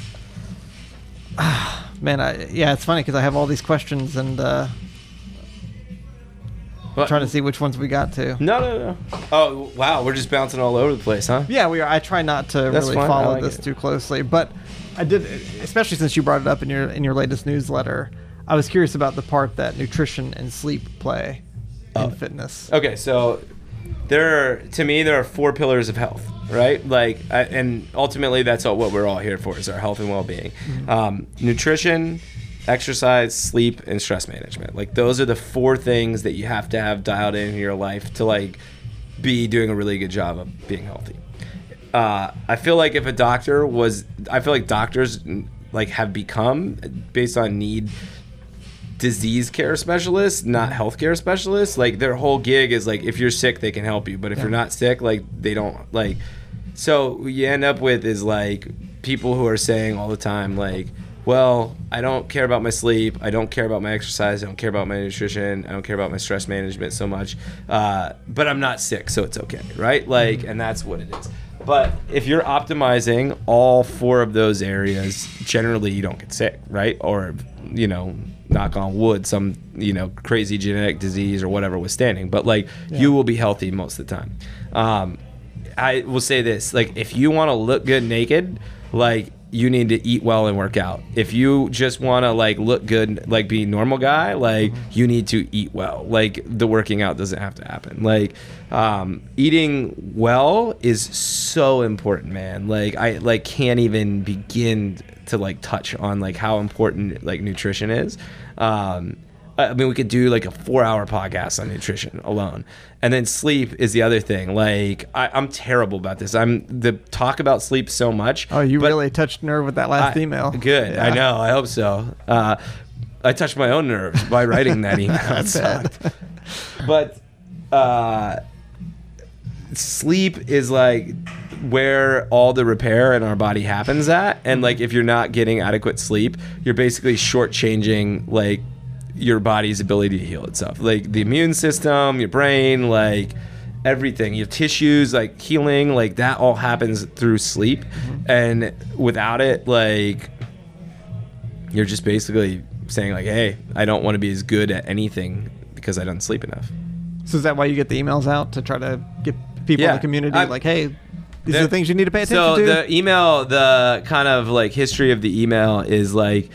Man, it's funny because I have all these questions and I'm trying to see which ones we got to. No. Oh, wow. We're just bouncing all over the place, huh? Yeah, we are. I try not to really follow this too closely, but I did, especially since you brought it up in your latest newsletter. I was curious about the part that nutrition and sleep play in fitness. Okay, so to me, there are 4 pillars of health, right? Like, and ultimately, that's what we're all here for is our health and well-being. Nutrition, exercise, sleep, and stress management. Like, those are the 4 things that you have to have dialed in your life to like be doing a really good job of being healthy. I feel like doctors like have become, based on need, disease care specialists, not healthcare specialists. Like, their whole gig is like, if you're sick, they can help you, but if you're not sick, like, they don't like. So what you end up with is like people who are saying all the time like, well, I don't care about my sleep, I don't care about my exercise, I don't care about my nutrition, I don't care about my stress management so much, but I'm not sick, so it's okay, right? Like, and that's what it is. But if you're optimizing all 4 of those areas, generally you don't get sick, right? Or, knock on wood, some, crazy genetic disease or whatever withstanding. But like, you will be healthy most of the time. I will say this, like, if you want to look good naked, like, you need to eat well and work out. If you just want to like look good, like be a normal guy, like you need to eat well. Like, the working out doesn't have to happen. Like, eating well is so important, man. Like, I like can't even begin to like touch on like how important like nutrition is. I mean, we could do like a 4-hour podcast on nutrition alone. And then sleep is the other thing. Like, I'm terrible about this. Talk about sleep so much. Oh, you really touched nerve with that last email. Good. Yeah. I know. I hope so. I touched my own nerves by writing that email. It sucked. But sleep is like where all the repair in our body happens at. And like, if you're not getting adequate sleep, you're basically shortchanging like your body's ability to heal itself, like the immune system, your brain, like everything, your tissues, like healing, like that all happens through sleep. And without it, like, you're just basically saying like, hey, I don't want to be as good at anything because I don't sleep enough. So is that why you get the emails out, to try to get people in the community like, hey, these are the things you need to pay attention to? So the email, the kind of like history of the email is like,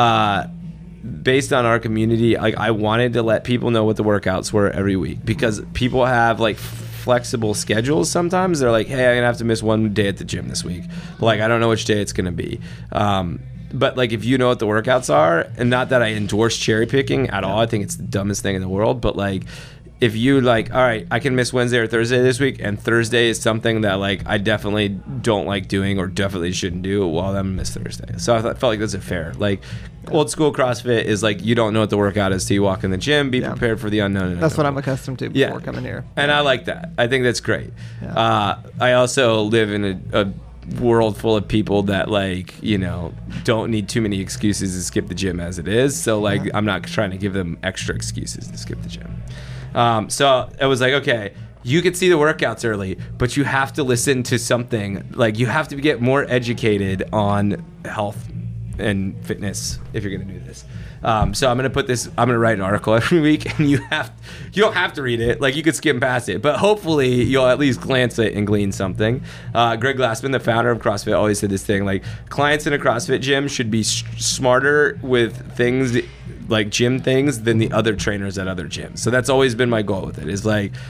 based on our community, like, I wanted to let people know what the workouts were every week, because people have like flexible schedules. Sometimes they're like, hey, I'm gonna have to miss 1 day at the gym this week, but like, I don't know which day it's gonna be. But like, if you know what the workouts are, and not that I endorse cherry picking at all, I think it's the dumbest thing in the world, but like, if you like, all right, I can miss Wednesday or Thursday this week, and Thursday is something that like I definitely don't like doing or definitely shouldn't do, well, then miss Thursday. So I felt like that's fair. Like, old school CrossFit is like, you don't know what the workout is till you walk in the gym. Be prepared for the unknown. That's what I'm accustomed to before coming here. And I like that. I think that's great. I also live in a world full of people that like, don't need too many excuses to skip the gym as it is. So like, I'm not trying to give them extra excuses to skip the gym. So it was like, okay, you could see the workouts early, but you have to listen to something. Like, you have to get more educated on health and fitness if you're going to do this. So I'm going to write an article every week, and you don't have to read it. Like, you could skim past it, but hopefully you'll at least glance it and glean something. Greg Glassman, the founder of CrossFit, always said this thing, like, clients in a CrossFit gym should be smarter with things like gym things than the other trainers at other gyms. So that's always been my goal with it, is like,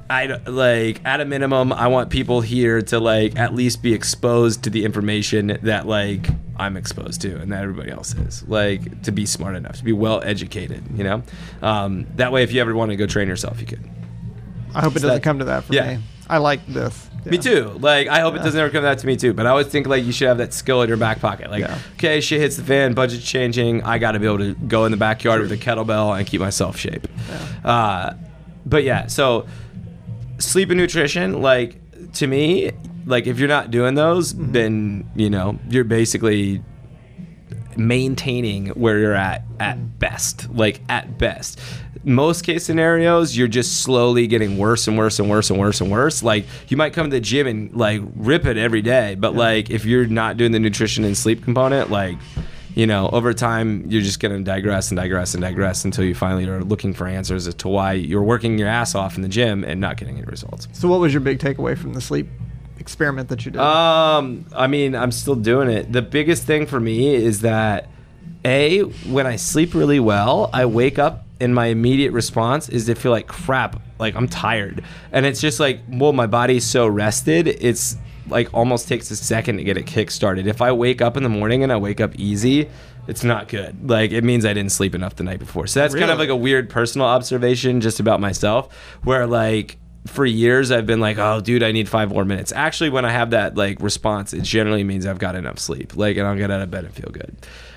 like at a minimum, I want people here to like at least be exposed to the information that like I'm exposed to and that everybody else is, like to be smart enough, to be well educated, you know? That way, if you ever want to go train yourself, you could. I hope it doesn't come to that for me. I like this. Yeah. Me too. Like, I hope it doesn't ever come to that to me too. But I always think like you should have that skill in your back pocket. Like, okay, shit hits the fan, budget's changing. I got to be able to go in the backyard with a kettlebell and keep myself shape. Yeah. But yeah, so sleep and nutrition, like to me, like if you're not doing those, then you know you're basically maintaining where you're at best. Like at best. Most case scenarios, you're just slowly getting worse and worse and worse and worse and worse. Like you might come to the gym and like rip it every day, but like if you're not doing the nutrition and sleep component, like, you know, over time you're just going to digress and digress and digress until you finally are looking for answers as to why you're working your ass off in the gym and not getting any results. So what was your big takeaway from the sleep experiment that you did? I mean, I'm still doing it. The biggest thing for me is that when I sleep really well, I wake up and my immediate response is to feel like crap, like I'm tired. And it's just like, well, my body's so rested, it's like almost takes a second to get it kick started. If I wake up in the morning and I wake up easy, it's not good. Like it means I didn't sleep enough the night before. So that's kind of like a weird personal observation just about myself, where like for years I've been like, oh dude, I need 5 more minutes. Actually, when I have that like response, it generally means I've got enough sleep, like, and I'll get out of bed and feel good.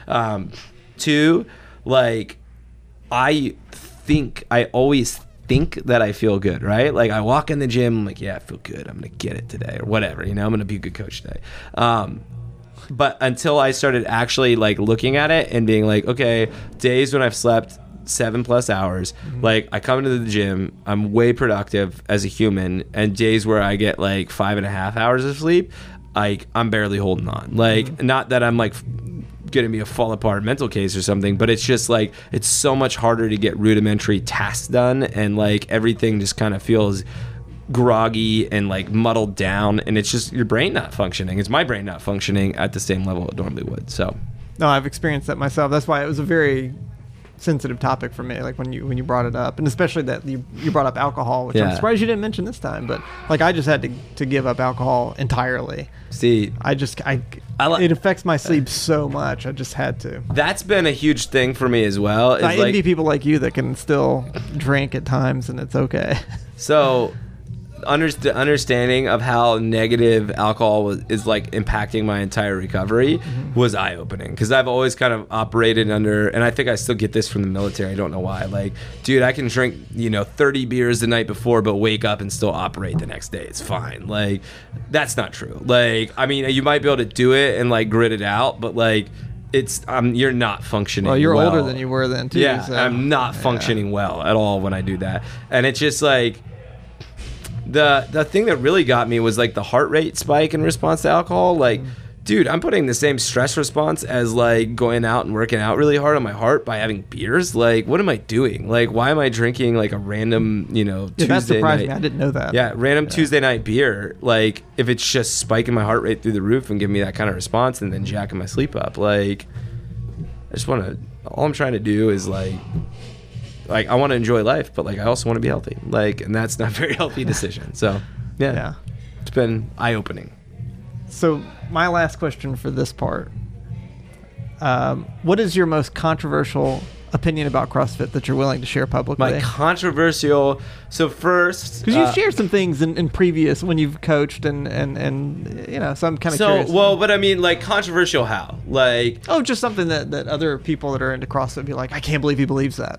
2, like I always think that I feel good, right? Like I walk in the gym, I'm like, yeah, I feel good. I'm going to get it today or whatever, you know, I'm going to be a good coach today. But until I started actually like looking at it and being like, okay, days when I've slept 7+ hours, like I come into the gym, I'm way productive as a human, and days where I get like 5.5 hours of sleep, like I'm barely holding on. Like not that I'm like gonna be a fall apart mental case or something, but it's just like it's so much harder to get rudimentary tasks done, and like everything just kind of feels groggy and like muddled down, and it's just your brain not functioning. It's my brain not functioning at the same level it normally would. So no, I've experienced that myself. That's why it was a very sensitive topic for me, like when you brought it up, and especially that you brought up alcohol, which I'm surprised you didn't mention this time. But like I just had to give up alcohol entirely. See, it affects my sleep so much. I just had to. That's been a huge thing for me as well. I envy people like you that can still drink at times and it's okay. So understanding of how negative alcohol is like impacting my entire recovery was eye-opening, because I've always kind of operated under, and I think I still get this from the military, I don't know why, like, dude, I can drink 30 beers the night before but wake up and still operate the next day, it's fine. Like that's not true. Like I mean, you might be able to do it and like grit it out, but like it's you're not functioning well. You're older than you were then too. So, I'm not functioning well at all when I do that. And it's just like the thing that really got me was like the heart rate spike in response to alcohol. Like, dude, I'm putting the same stress response as like going out and working out really hard on my heart by having beers. Like, what am I doing? Like, why am I drinking like a random, Tuesday that surprised night? me. I didn't know that. Yeah, random Tuesday night beer. Like, if it's just spiking my heart rate through the roof and giving me that kind of response and then jacking my sleep up. Like, I just want to, all I'm trying to do is like I want to enjoy life, but like I also want to be healthy. Like, and that's not a very healthy decision. So, yeah. It's been eye-opening. So, my last question for this part. What is your most controversial opinion about CrossFit that you're willing to share publicly? My controversial... So first... Because you've shared some things in previous when you've coached and so I'm kind of curious. Well, but I mean, like, controversial how? Like... Oh, just something that other people that are into CrossFit be like, I can't believe he believes that.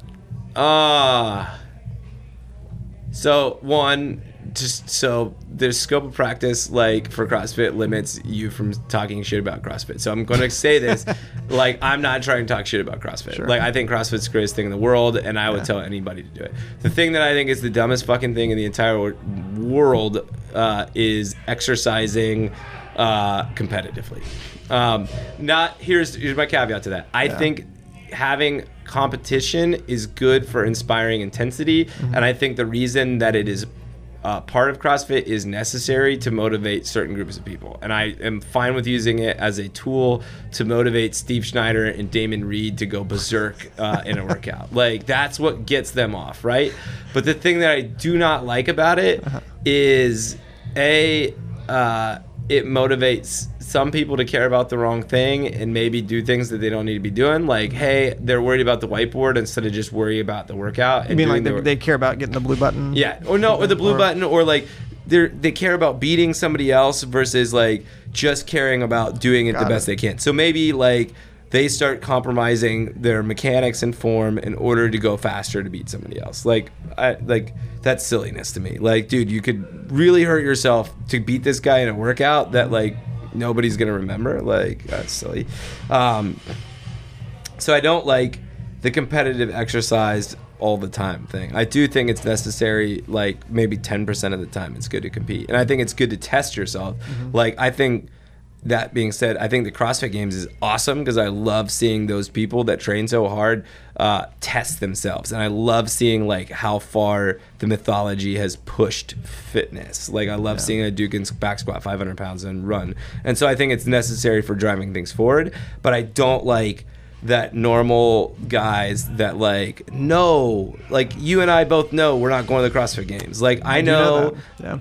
So one, just so there's scope of practice like for CrossFit limits you from talking shit about CrossFit. So I'm going to say this, like I'm not trying to talk shit about CrossFit. Sure. Like I think CrossFit's the greatest thing in the world, and I would tell anybody to do it. The thing that I think is the dumbest fucking thing in the entire world is exercising competitively. Here's my caveat to that. I think having competition is good for inspiring intensity, and I think the reason that it is part of CrossFit is necessary to motivate certain groups of people. And I am fine with using it as a tool to motivate Steve Schneider and Damon Reed to go berserk in a workout. Like, that's what gets them off, right? But the thing that I do not like about it is, it motivates some people to care about the wrong thing and maybe do things that they don't need to be doing. Like, hey, they're worried about the whiteboard instead of just worry about the workout. You mean like they care about getting the blue button? Yeah, or the blue button, or like they care about beating somebody else versus like just caring about doing it the best they can. So maybe like they start compromising their mechanics and form in order to go faster to beat somebody else. Like that's silliness to me. Like, dude, you could really hurt yourself to beat this guy in a workout that like nobody's gonna remember. Like, that's silly. So I don't like the competitive exercise all the time thing. I do think it's necessary, like maybe 10% of the time it's good to compete. And I think it's good to test yourself. Like, I think, that being said, I think the CrossFit Games is awesome because I love seeing those people that train so hard test themselves. And I love seeing like how far the mythology has pushed fitness. Like, I love seeing a Dukin's back squat 500 pounds and run. And so I think it's necessary for driving things forward. But I don't like that normal guys that like, no, like you and I both know we're not going to the CrossFit Games. Like, I know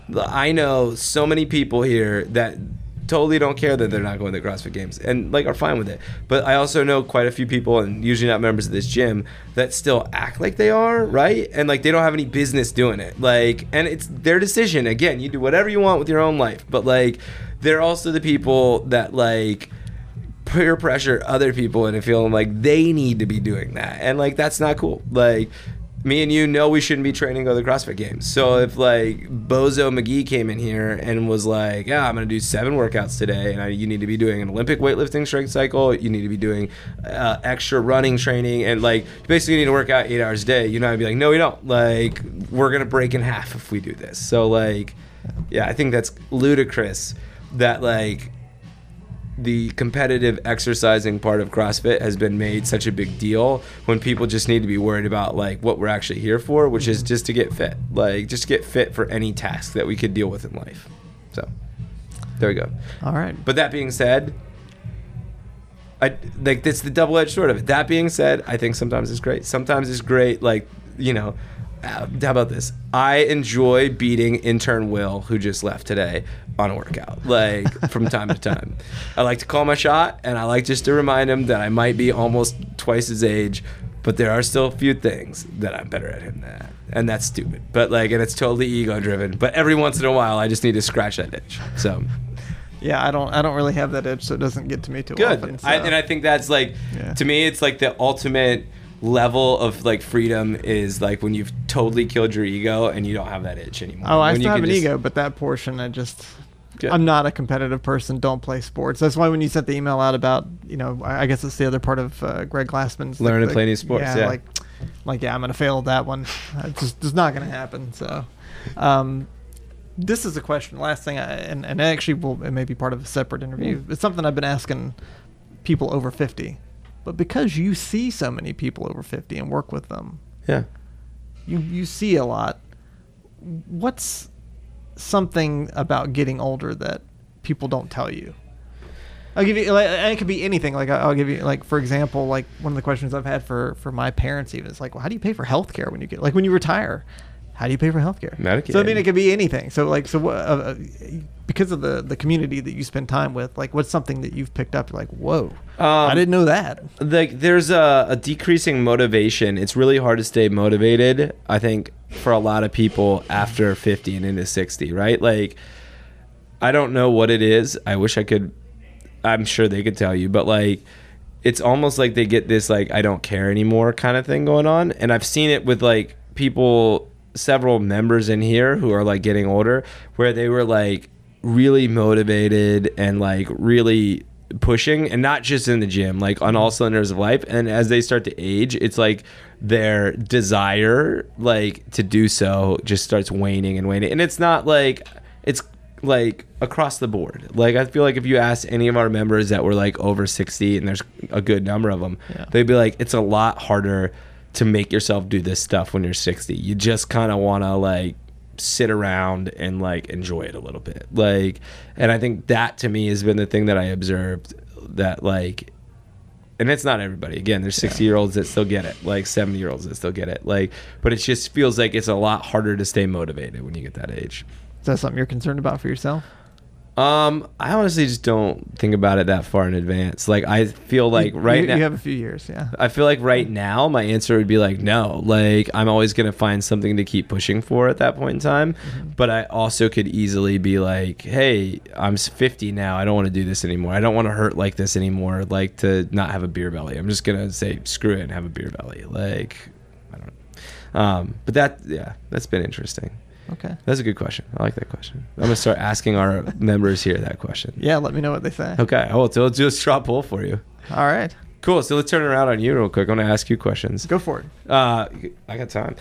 so many people here that totally don't care that they're not going to the CrossFit Games and like are fine with it. But I also know quite a few people, and usually not members of this gym, that still act like they are, right? And like they don't have any business doing it. Like, and it's their decision. Again, you do whatever you want with your own life. But like, they're also the people that like peer pressure other people into feeling like they need to be doing that. And like, that's not cool. Like, me and you know we shouldn't be training to go to the CrossFit Games. So if like Bozo McGee came in here and was like, yeah, I'm going to do 7 workouts today, and you need to be doing an Olympic weightlifting strength cycle, you need to be doing extra running training, and like you basically need to work out 8 hours a day, you know, I'd be like, no, we don't. Like, we're going to break in half if we do this. So like, yeah, I think that's ludicrous that like the competitive exercising part of CrossFit has been made such a big deal when people just need to be worried about like what we're actually here for, which is just to get fit, like just to get fit for any task that we could deal with in life. So there we go. All right. But that being said, I like, it's the double-edged sword of it. That being said, I think sometimes it's great. Sometimes it's great, like, you know, how about this? I enjoy beating intern Will, who just left today, on a workout, like from time to time. I like to call my shot, and I like just to remind him that I might be almost twice his age, but there are still a few things that I'm better at him than. And that's stupid. But like, and it's totally ego-driven. But every once in a while, I just need to scratch that itch. So. Yeah, I don't really have that itch, so it doesn't get to me too often. So. And I think that's like, to me, it's like the ultimate level of like freedom is like when you've totally killed your ego and you don't have that itch anymore. Oh, I when still have an ego, but that portion I'm not a competitive person, don't play sports. That's why when you sent the email out about, you know, I guess it's the other part of Greg Glassman's learn to play new sports. Yeah, like yeah, I'm gonna fail at that one. It's just not gonna happen. So this is a question, last thing, and actually it may be part of a separate interview. It's something I've been asking people over 50. But because you see so many people over 50 and work with them, you see a lot. What's something about getting older that people don't tell you? I'll give you, like, it could be anything. Like, I'll give you, like, for example, like one of the questions I've had for my parents even is like, well, how do you pay for healthcare when you get, like, when you retire? How do you pay for healthcare? Medicaid. So I mean, it could be anything. So like, because of the community that you spend time with, like, what's something that you've picked up? You're like, whoa, I didn't know that. Like, there's a decreasing motivation. It's really hard to stay motivated, I think, for a lot of people after 50 and into 60, right? Like, I don't know what it is. I wish I could. I'm sure they could tell you, but like, it's almost like they get this like I don't care anymore kind of thing going on. And I've seen it with like people, several members in here who are like getting older, where they were like really motivated and like really pushing, and not just in the gym, like on all cylinders of life. And as they start to age, it's like their desire like to do so just starts waning and waning. And it's not like, it's like across the board. Like, I feel like if you ask any of our members that were like over 60, and there's a good number of them, they'd be like, it's a lot harder to make yourself do this stuff when you're 60. You just kind of want to like sit around and like enjoy it a little bit. Like, and I think that to me has been the thing that I observed, that like, and it's not everybody. Again, there's 60-year-olds that still get it, like 70-year-olds that still get it. Like, but it just feels like it's a lot harder to stay motivated when you get that age. Is that something you're concerned about for yourself? I honestly just don't think about it that far in advance. Like, I feel like now you have a few years. Yeah. I feel like right now my answer would be like, no. Like, I'm always going to find something to keep pushing for at that point in time. Mm-hmm. But I also could easily be like, hey, I'm 50 now. I don't want to do this anymore. I don't want to hurt like this anymore. Like, to not have a beer belly. I'm just going to say, screw it and have a beer belly. Like, I don't know. But that's been interesting. Okay. That's a good question. I like that question. I'm going to start asking our members here that question. Yeah, let me know what they say. Okay. I'll do a straw poll for you. All right. Cool. So let's turn it around on you real quick. I'm going to ask you questions. Go for it. I got time.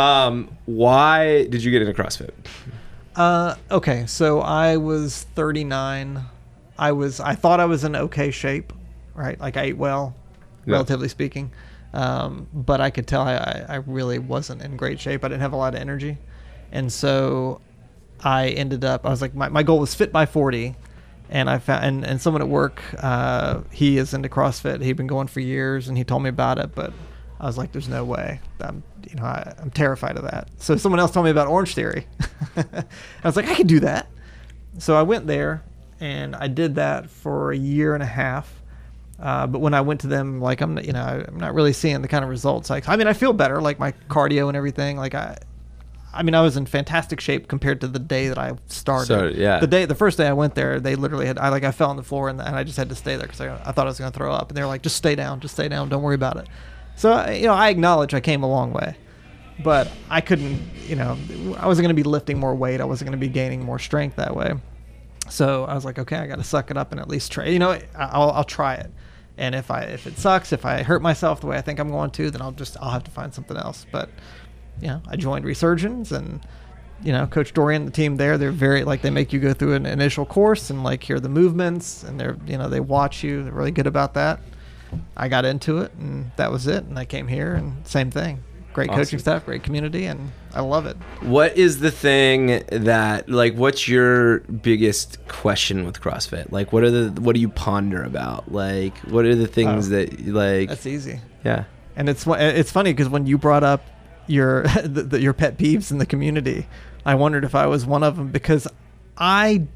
Why did you get into CrossFit? Okay. So I was 39. I thought I was in okay shape, right? Like I ate well, relatively speaking. But I could tell I really wasn't in great shape. I didn't have a lot of energy. And so I ended up, I was like, my goal was fit by 40. And I found, and someone at work, he is into CrossFit. He'd been going for years and he told me about it, but I was like, there's no way. I'm terrified of that. So someone else told me about Orange Theory. I was like, I could do that. So I went there and I did that for a year and a half. But when I went to them, like, I'm not really seeing the kind of results. Like, I mean, I feel better, like my cardio and everything. Like I was in fantastic shape compared to the day that I started. So, yeah. The first day I went there, they literally had, I fell on the floor and I just had to stay there because I thought I was going to throw up. And they were like, just stay down, don't worry about it. So, I acknowledge I came a long way, but I couldn't, I wasn't going to be lifting more weight. I wasn't going to be gaining more strength that way. So I was like, okay, I got to suck it up and at least try. I'll try it. And if it sucks, if I hurt myself the way I think I'm going to, then I'll have to find something else. But I joined Resurgence, and Coach Dorian, the team there, they're very, like, they make you go through an initial course and like hear the movements, and they watch you. They're really good about that. I got into it, and that was it. And I came here, and same thing. Great Awesome. Coaching staff, great community, and I love it. What is the thing that, like, what's your biggest question with CrossFit? Like, what do you ponder about? Like, what are the things that, like... That's easy. Yeah. And it's funny because when you brought up your your pet peeves in the community, I wondered if I was one of them, because I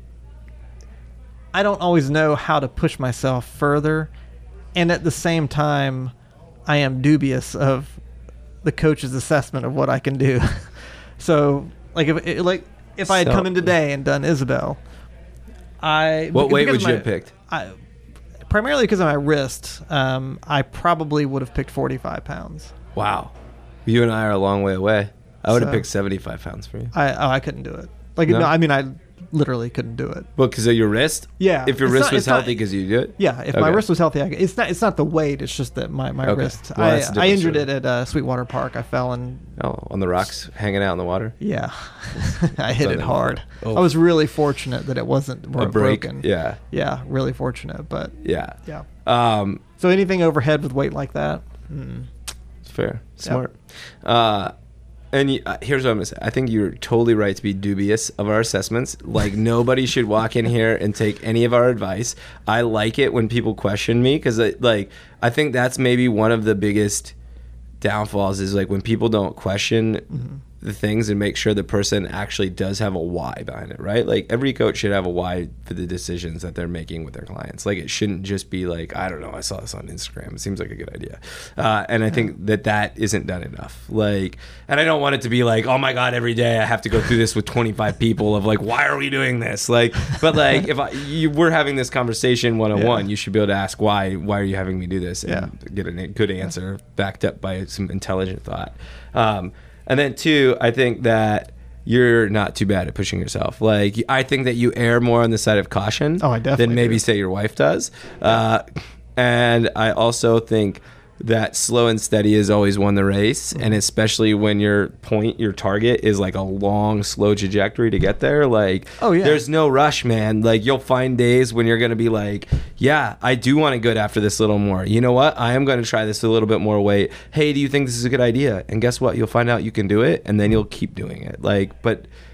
don't always know how to push myself further, and at the same time I am dubious of the coach's assessment of what I can do. So like if I had come in today and done Isabel, what weight would you have picked? Primarily because of my wrist, I probably would have picked 45 pounds. Wow. You and I are a long way away. I would have picked 75 pounds for you. I couldn't do it. Like, No? no, I mean, I literally couldn't do it. Well, because of your wrist? Yeah. If your It's wrist not- was it's not- healthy, because you do it? Yeah, if my Okay. wrist was healthy, it's not the weight. It's just that my Okay. wrist. Well, that's a I different injured story. it at Sweetwater Park. I fell and Oh, on the rocks, hanging out in the water? yeah, I hit Done it that hard. before. Oh. I was really fortunate that it wasn't A break? broken. Yeah. Yeah, really fortunate. But Yeah. yeah. So anything overhead with weight like that? It's fair. Smart. And here's what I'm going to say. I think you're totally right to be dubious of our assessments. Like, nobody should walk in here and take any of our advice. I like it when people question me, because I think that's maybe one of the biggest downfalls, is like when people don't question the things and make sure the person actually does have a why behind it, right? Like, every coach should have a why for the decisions that they're making with their clients. Like, it shouldn't just be like, I don't know, I saw this on Instagram, it seems like a good idea. And I think that isn't done enough. Like, and I don't want it to be like, oh my God, every day I have to go through this with 25 people of like, why are we doing this? Like, but like, if we're having this conversation one-on-one, you should be able to ask why are you having me do this, and get a good answer backed up by some intelligent thought. And then two, I think that you're not too bad at pushing yourself. Like, I think that you err more on the side of caution Oh, I definitely than maybe do. say your wife does. And I also think that slow and steady is always won the race. And especially when your target is like a long, slow trajectory to get there. Like, Oh, yeah. there's no rush, man. Like, you'll find days when you're going to be like, yeah, I do want to get after this a little more. You know what? I am going to try this a little bit more weight. Hey, do you think this is a good idea? And guess what? You'll find out you can do it, and then you'll keep doing it. Like, but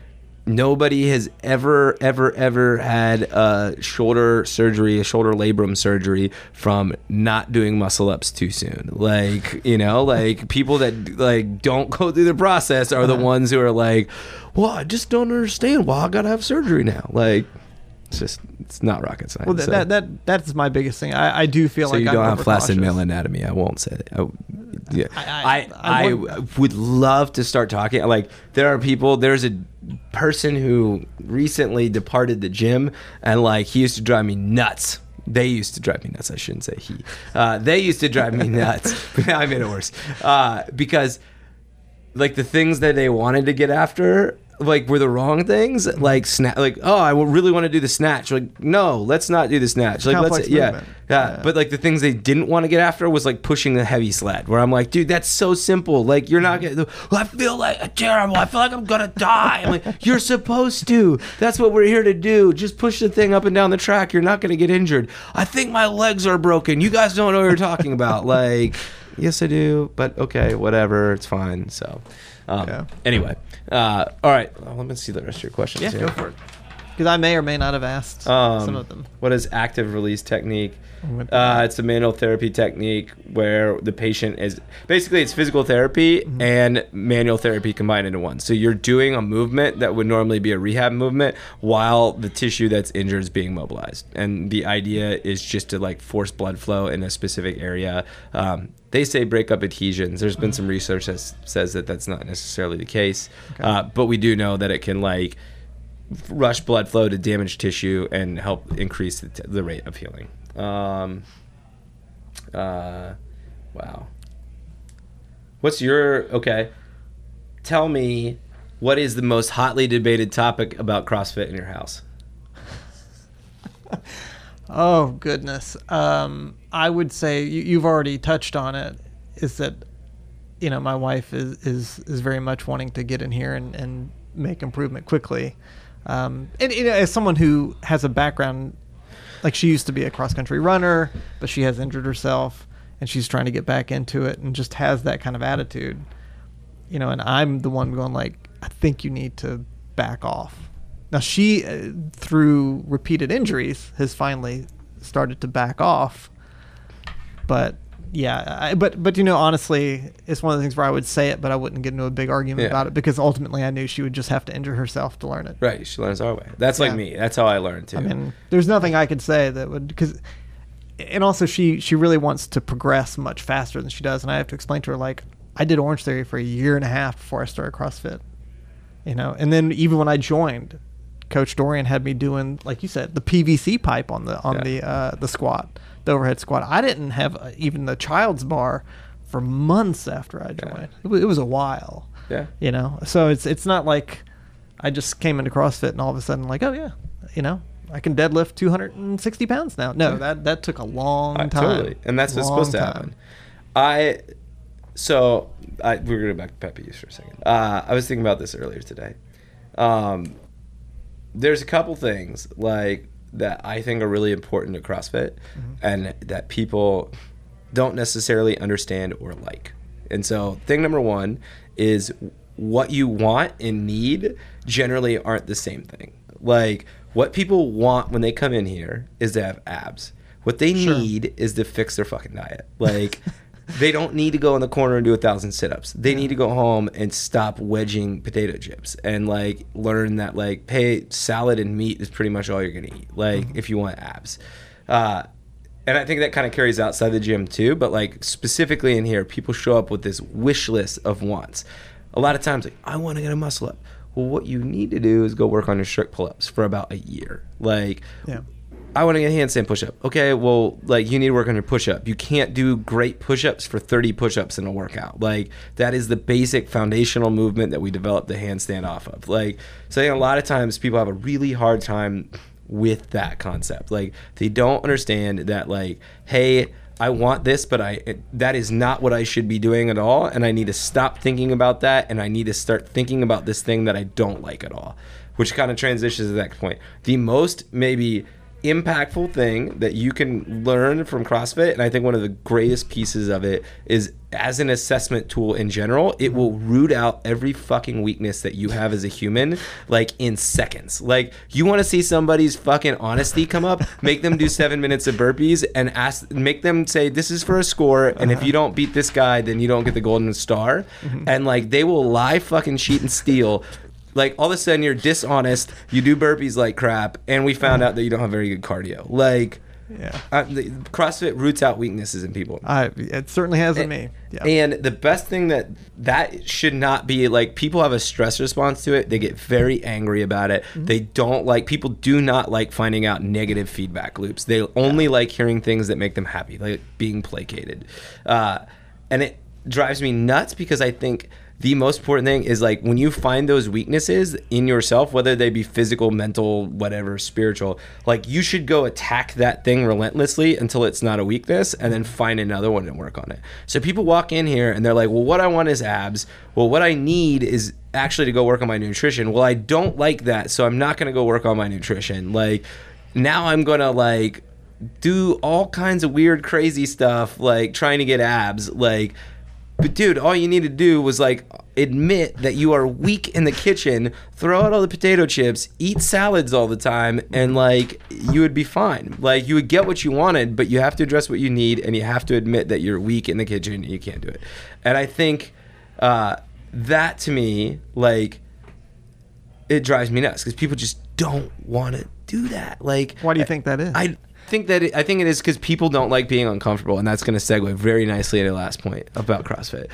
nobody has ever had a shoulder surgery, a shoulder labrum surgery from not doing muscle ups too soon. Like, you know, like people that like don't go through the process are the ones who are like, well, I just don't understand why I gotta have surgery now. Like, it's not rocket science. Well, that's my biggest thing. I do feel like you I'm don't have flaccid overcautious. male anatomy. I won't say that. I would love to start talking. Like, there's a person who recently departed the gym, and like he used to drive me nuts. They used to drive me nuts. I shouldn't say he. They used to drive me nuts. I made it worse because like the things that they wanted to get after like were the wrong things. Like oh, I really want to do the snatch. Like, no, let's not do the snatch. Like, Complex movement. Yeah. But like the things they didn't want to get after was like pushing the heavy sled, where I'm like, dude, that's so simple. Like, you're not gonna. I feel like terrible. I feel like I'm gonna die. I'm like, you're supposed to. That's what we're here to do. Just push the thing up and down the track. You're not gonna get injured. I think my legs are broken. You guys don't know what you're talking about. Like, yes, I do. But okay, whatever. It's fine. So. Anyway, all right. Let me see the rest of your questions. Yeah, go for it. Because I may or may not have asked some of them. What is active release technique? It's a manual therapy technique where the patient is basically it's physical therapy and manual therapy combined into one. So you're doing a movement that would normally be a rehab movement while the tissue that's injured is being mobilized. And the idea is just to like force blood flow in a specific area. They say break up adhesions. There's been some research that says that that's not necessarily the case. Okay. But we do know that it can like rush blood flow to damaged tissue and help increase the rate of healing. Wow. Tell me, what is the most hotly debated topic about CrossFit in your house? Oh, goodness. I would say you've already touched on it, is that, you know, my wife is very much wanting to get in here and make improvement quickly. And you know, as someone who has a background, like she used to be a cross-country runner, but she has injured herself and she's trying to get back into it and just has that kind of attitude, you know, and I'm the one going like, I think you need to back off. Now she, through repeated injuries, has finally started to back off. But yeah, but you know, honestly, it's one of the things where I would say it, but I wouldn't get into a big argument about it, because ultimately I knew she would just have to injure herself to learn it. Right, she learns our way. That's like me. That's how I learned too. I mean, there's nothing I could say that would, because, and also she really wants to progress much faster than she does, and I have to explain to her, like, I did Orange Theory for 1.5 years before I started CrossFit, you know, and then even when I joined, Coach Dorian had me doing, like you said, the PVC pipe on the squat, the overhead squat. I didn't have even the child's bar for months after I joined. Yeah. It was a while. Yeah. You know, so it's not like I just came into CrossFit and all of a sudden like, oh yeah, you know, I can deadlift 260 pounds now. No, that took a long time. Totally, and that's what's supposed to happen. We're gonna go back to pet peeves for a second. I was thinking about this earlier today. There's a couple things like that I think are really important to CrossFit, and that people don't necessarily understand or like. And so thing number one is what you want and need generally aren't the same thing. Like, what people want when they come in here is to have abs. What they need is to fix their fucking diet. Like, they don't need to go in the corner and do 1,000 sit-ups. They need to go home and stop wedging potato chips and like learn that like, hey, salad and meat is pretty much all you're gonna eat. Like, if you want abs. And I think that kind of carries outside the gym too, but like specifically in here, people show up with this wish list of wants. A lot of times, like, I want to get a muscle up. Well, what you need to do is go work on your strict pull-ups for about a year. Like, I want to get a handstand push-up. Okay, well, like, you need to work on your push-up. You can't do great push-ups for 30 push-ups in a workout. Like, that is the basic foundational movement that we developed the handstand off of. Like, so I think a lot of times people have a really hard time with that concept. Like, they don't understand that, like, hey, I want this, but that is not what I should be doing at all, and I need to stop thinking about that, and I need to start thinking about this thing that I don't like at all, which kind of transitions to that point. The most maybe impactful thing that you can learn from CrossFit, and I think one of the greatest pieces of it is, as an assessment tool in general, it will root out every fucking weakness that you have as a human, like in seconds. Like, you want to see somebody's fucking honesty come up, make them do 7 minutes of burpees and make them say, this is for a score, and if you don't beat this guy, then you don't get the golden star. And like, they will lie, fucking cheat and steal. Like, all of a sudden you're dishonest, you do burpees like crap, and we found out that you don't have very good cardio. Like, CrossFit roots out weaknesses in people. It certainly has in me. Yeah. And the best thing that should not be, like, people have a stress response to it. They get very angry about it. They don't like, people do not like finding out negative feedback loops. They only like hearing things that make them happy, like being placated. And it drives me nuts, because I think the most important thing is, like, when you find those weaknesses in yourself, whether they be physical, mental, whatever, spiritual, like, you should go attack that thing relentlessly until it's not a weakness, and then find another one and work on it. So people walk in here and they're like, well, what I want is abs. Well, what I need is actually to go work on my nutrition. Well, I don't like that, so I'm not going to go work on my nutrition. Like, now I'm going to, like, do all kinds of weird, crazy stuff, like trying to get abs, like. But dude, all you need to do was, like, admit that you are weak in the kitchen, throw out all the potato chips, eat salads all the time, and, like, you would be fine. Like, you would get what you wanted, but you have to address what you need, and you have to admit that you're weak in the kitchen and you can't do it. And I think that, to me, like, it drives me nuts, because people just don't want to do that. Like, why do you think that is? I think it is because people don't like being uncomfortable, and that's going to segue very nicely into the last point about CrossFit.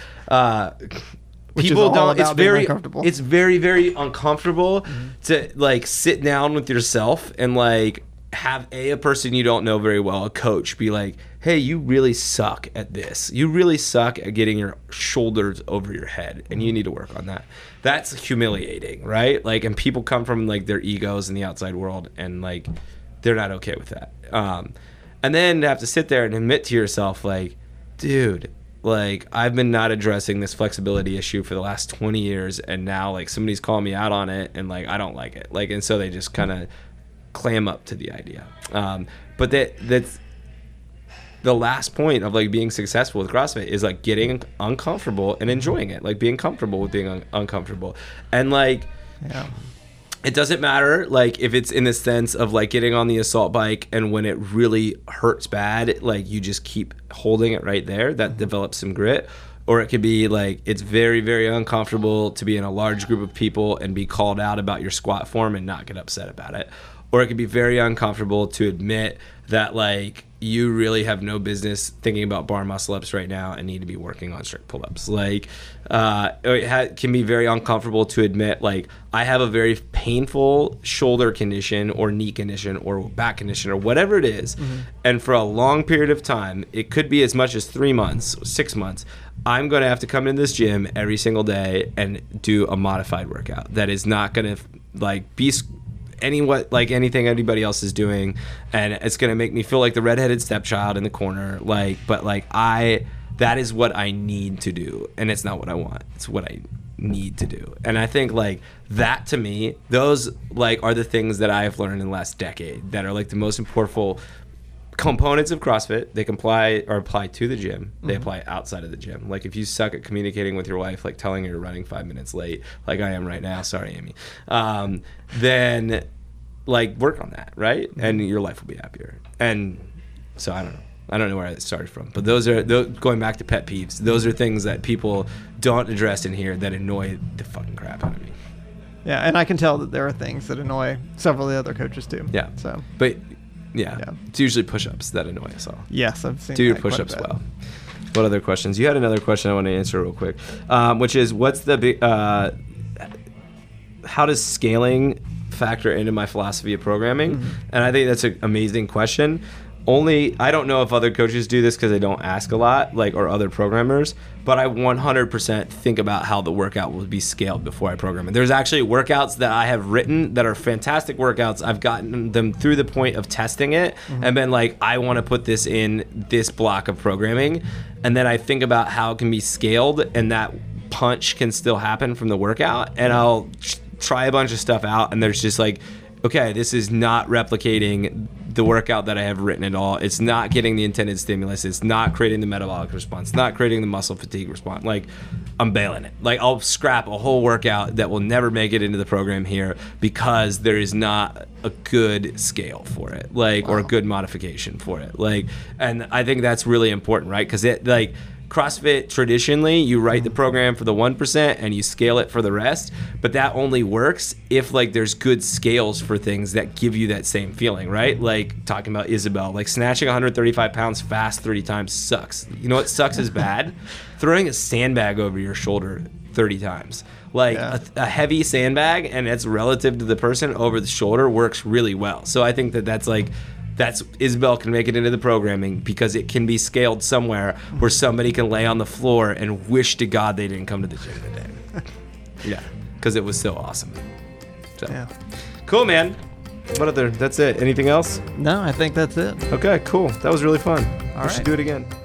People don't. It's very uncomfortable. It's very, very uncomfortable to, like, sit down with yourself and, like, have a person you don't know very well, a coach, be like, hey, you really suck at this. You really suck at getting your shoulders over your head, and you need to work on that. That's humiliating, right? Like, and people come from, like, their egos in the outside world, and, like, they're not okay with that. And then to have to sit there and admit to yourself, like, dude, like, I've been not addressing this flexibility issue for the last 20 years, and now, like, somebody's calling me out on it, and, like, I don't like it. Like, and so they just kind of clam up to the idea. But that's the last point of, like, being successful with CrossFit is, like, getting uncomfortable and enjoying it, like, being comfortable with being uncomfortable. And, like, it doesn't matter, like, if it's in the sense of, like, getting on the assault bike and when it really hurts bad, like, you just keep holding it right there. That develops some grit. Or it could be, like, it's very, very uncomfortable to be in a large group of people and be called out about your squat form and not get upset about it. Or it could be very uncomfortable to admit that, like, you really have no business thinking about bar muscle ups right now and need to be working on strict pull-ups. Like, it can be very uncomfortable to admit, like, I have a very painful shoulder condition or knee condition or back condition or whatever it is. And for a long period of time, it could be as much as 3 months, 6 months, I'm going to have to come into this gym every single day and do a modified workout that is not going to, like, be anything anybody else is doing, and it's gonna make me feel like the redheaded stepchild in the corner, like, but, like, that is what I need to do, and it's not what I want, it's what I need to do. And I think, like, that, to me, those, like, are the things that I've learned in the last decade that are, like, the most important components of CrossFit. They can apply to the gym. They apply outside of the gym. Like, if you suck at communicating with your wife, like telling her you're running 5 minutes late, like I am right now, sorry, Amy, then, like, work on that, right? And your life will be happier. And so I don't know where I started from, but those going back to pet peeves, those are things that people don't address in here that annoy the fucking crap out of me. Yeah, and I can tell that there are things that annoy several of the other coaches too. Yeah. So, but yeah, it's usually push-ups that annoy us all. Yes, I've seen. Do your push-ups well. What other questions? You had another question I want to answer real quick, which is, what's the big? How does scaling factor into my philosophy of programming? And I think that's an amazing question. I don't know if other coaches do this because they don't ask a lot, like, or other programmers, but I 100% think about how the workout will be scaled before I program it. There's actually workouts that I have written that are fantastic workouts. I've gotten them through the point of testing it and been like, I want to put this in this block of programming. And then I think about how it can be scaled, and that punch can still happen from the workout. And I'll try a bunch of stuff out, and there's just like, okay, this is not replicating the workout that I have written at all. It's not getting the intended stimulus. It's not creating the metabolic response. Not creating the muscle fatigue response. Like, I'm bailing it. Like, I'll scrap a whole workout that will never make it into the program here because there is not a good scale for it, like, or a good modification for it. Like, and I think that's really important, right? Because it, like, CrossFit, traditionally, you write the program for the 1% and you scale it for the rest, but that only works if, like, there's good scales for things that give you that same feeling, right? Like, talking about Isabel, like, snatching 135 pounds fast 30 times sucks. You know what sucks is bad? Throwing a sandbag over your shoulder 30 times. Like, a heavy sandbag, and it's relative to the person over the shoulder, works really well. So I think that that's Isabel can make it into the programming because it can be scaled somewhere where somebody can lay on the floor and wish to God they didn't come to the gym today. Yeah, because it was so awesome. So, cool, man. That's it. Anything else? No, I think that's it. Okay, cool. That was really fun. All We should do it again.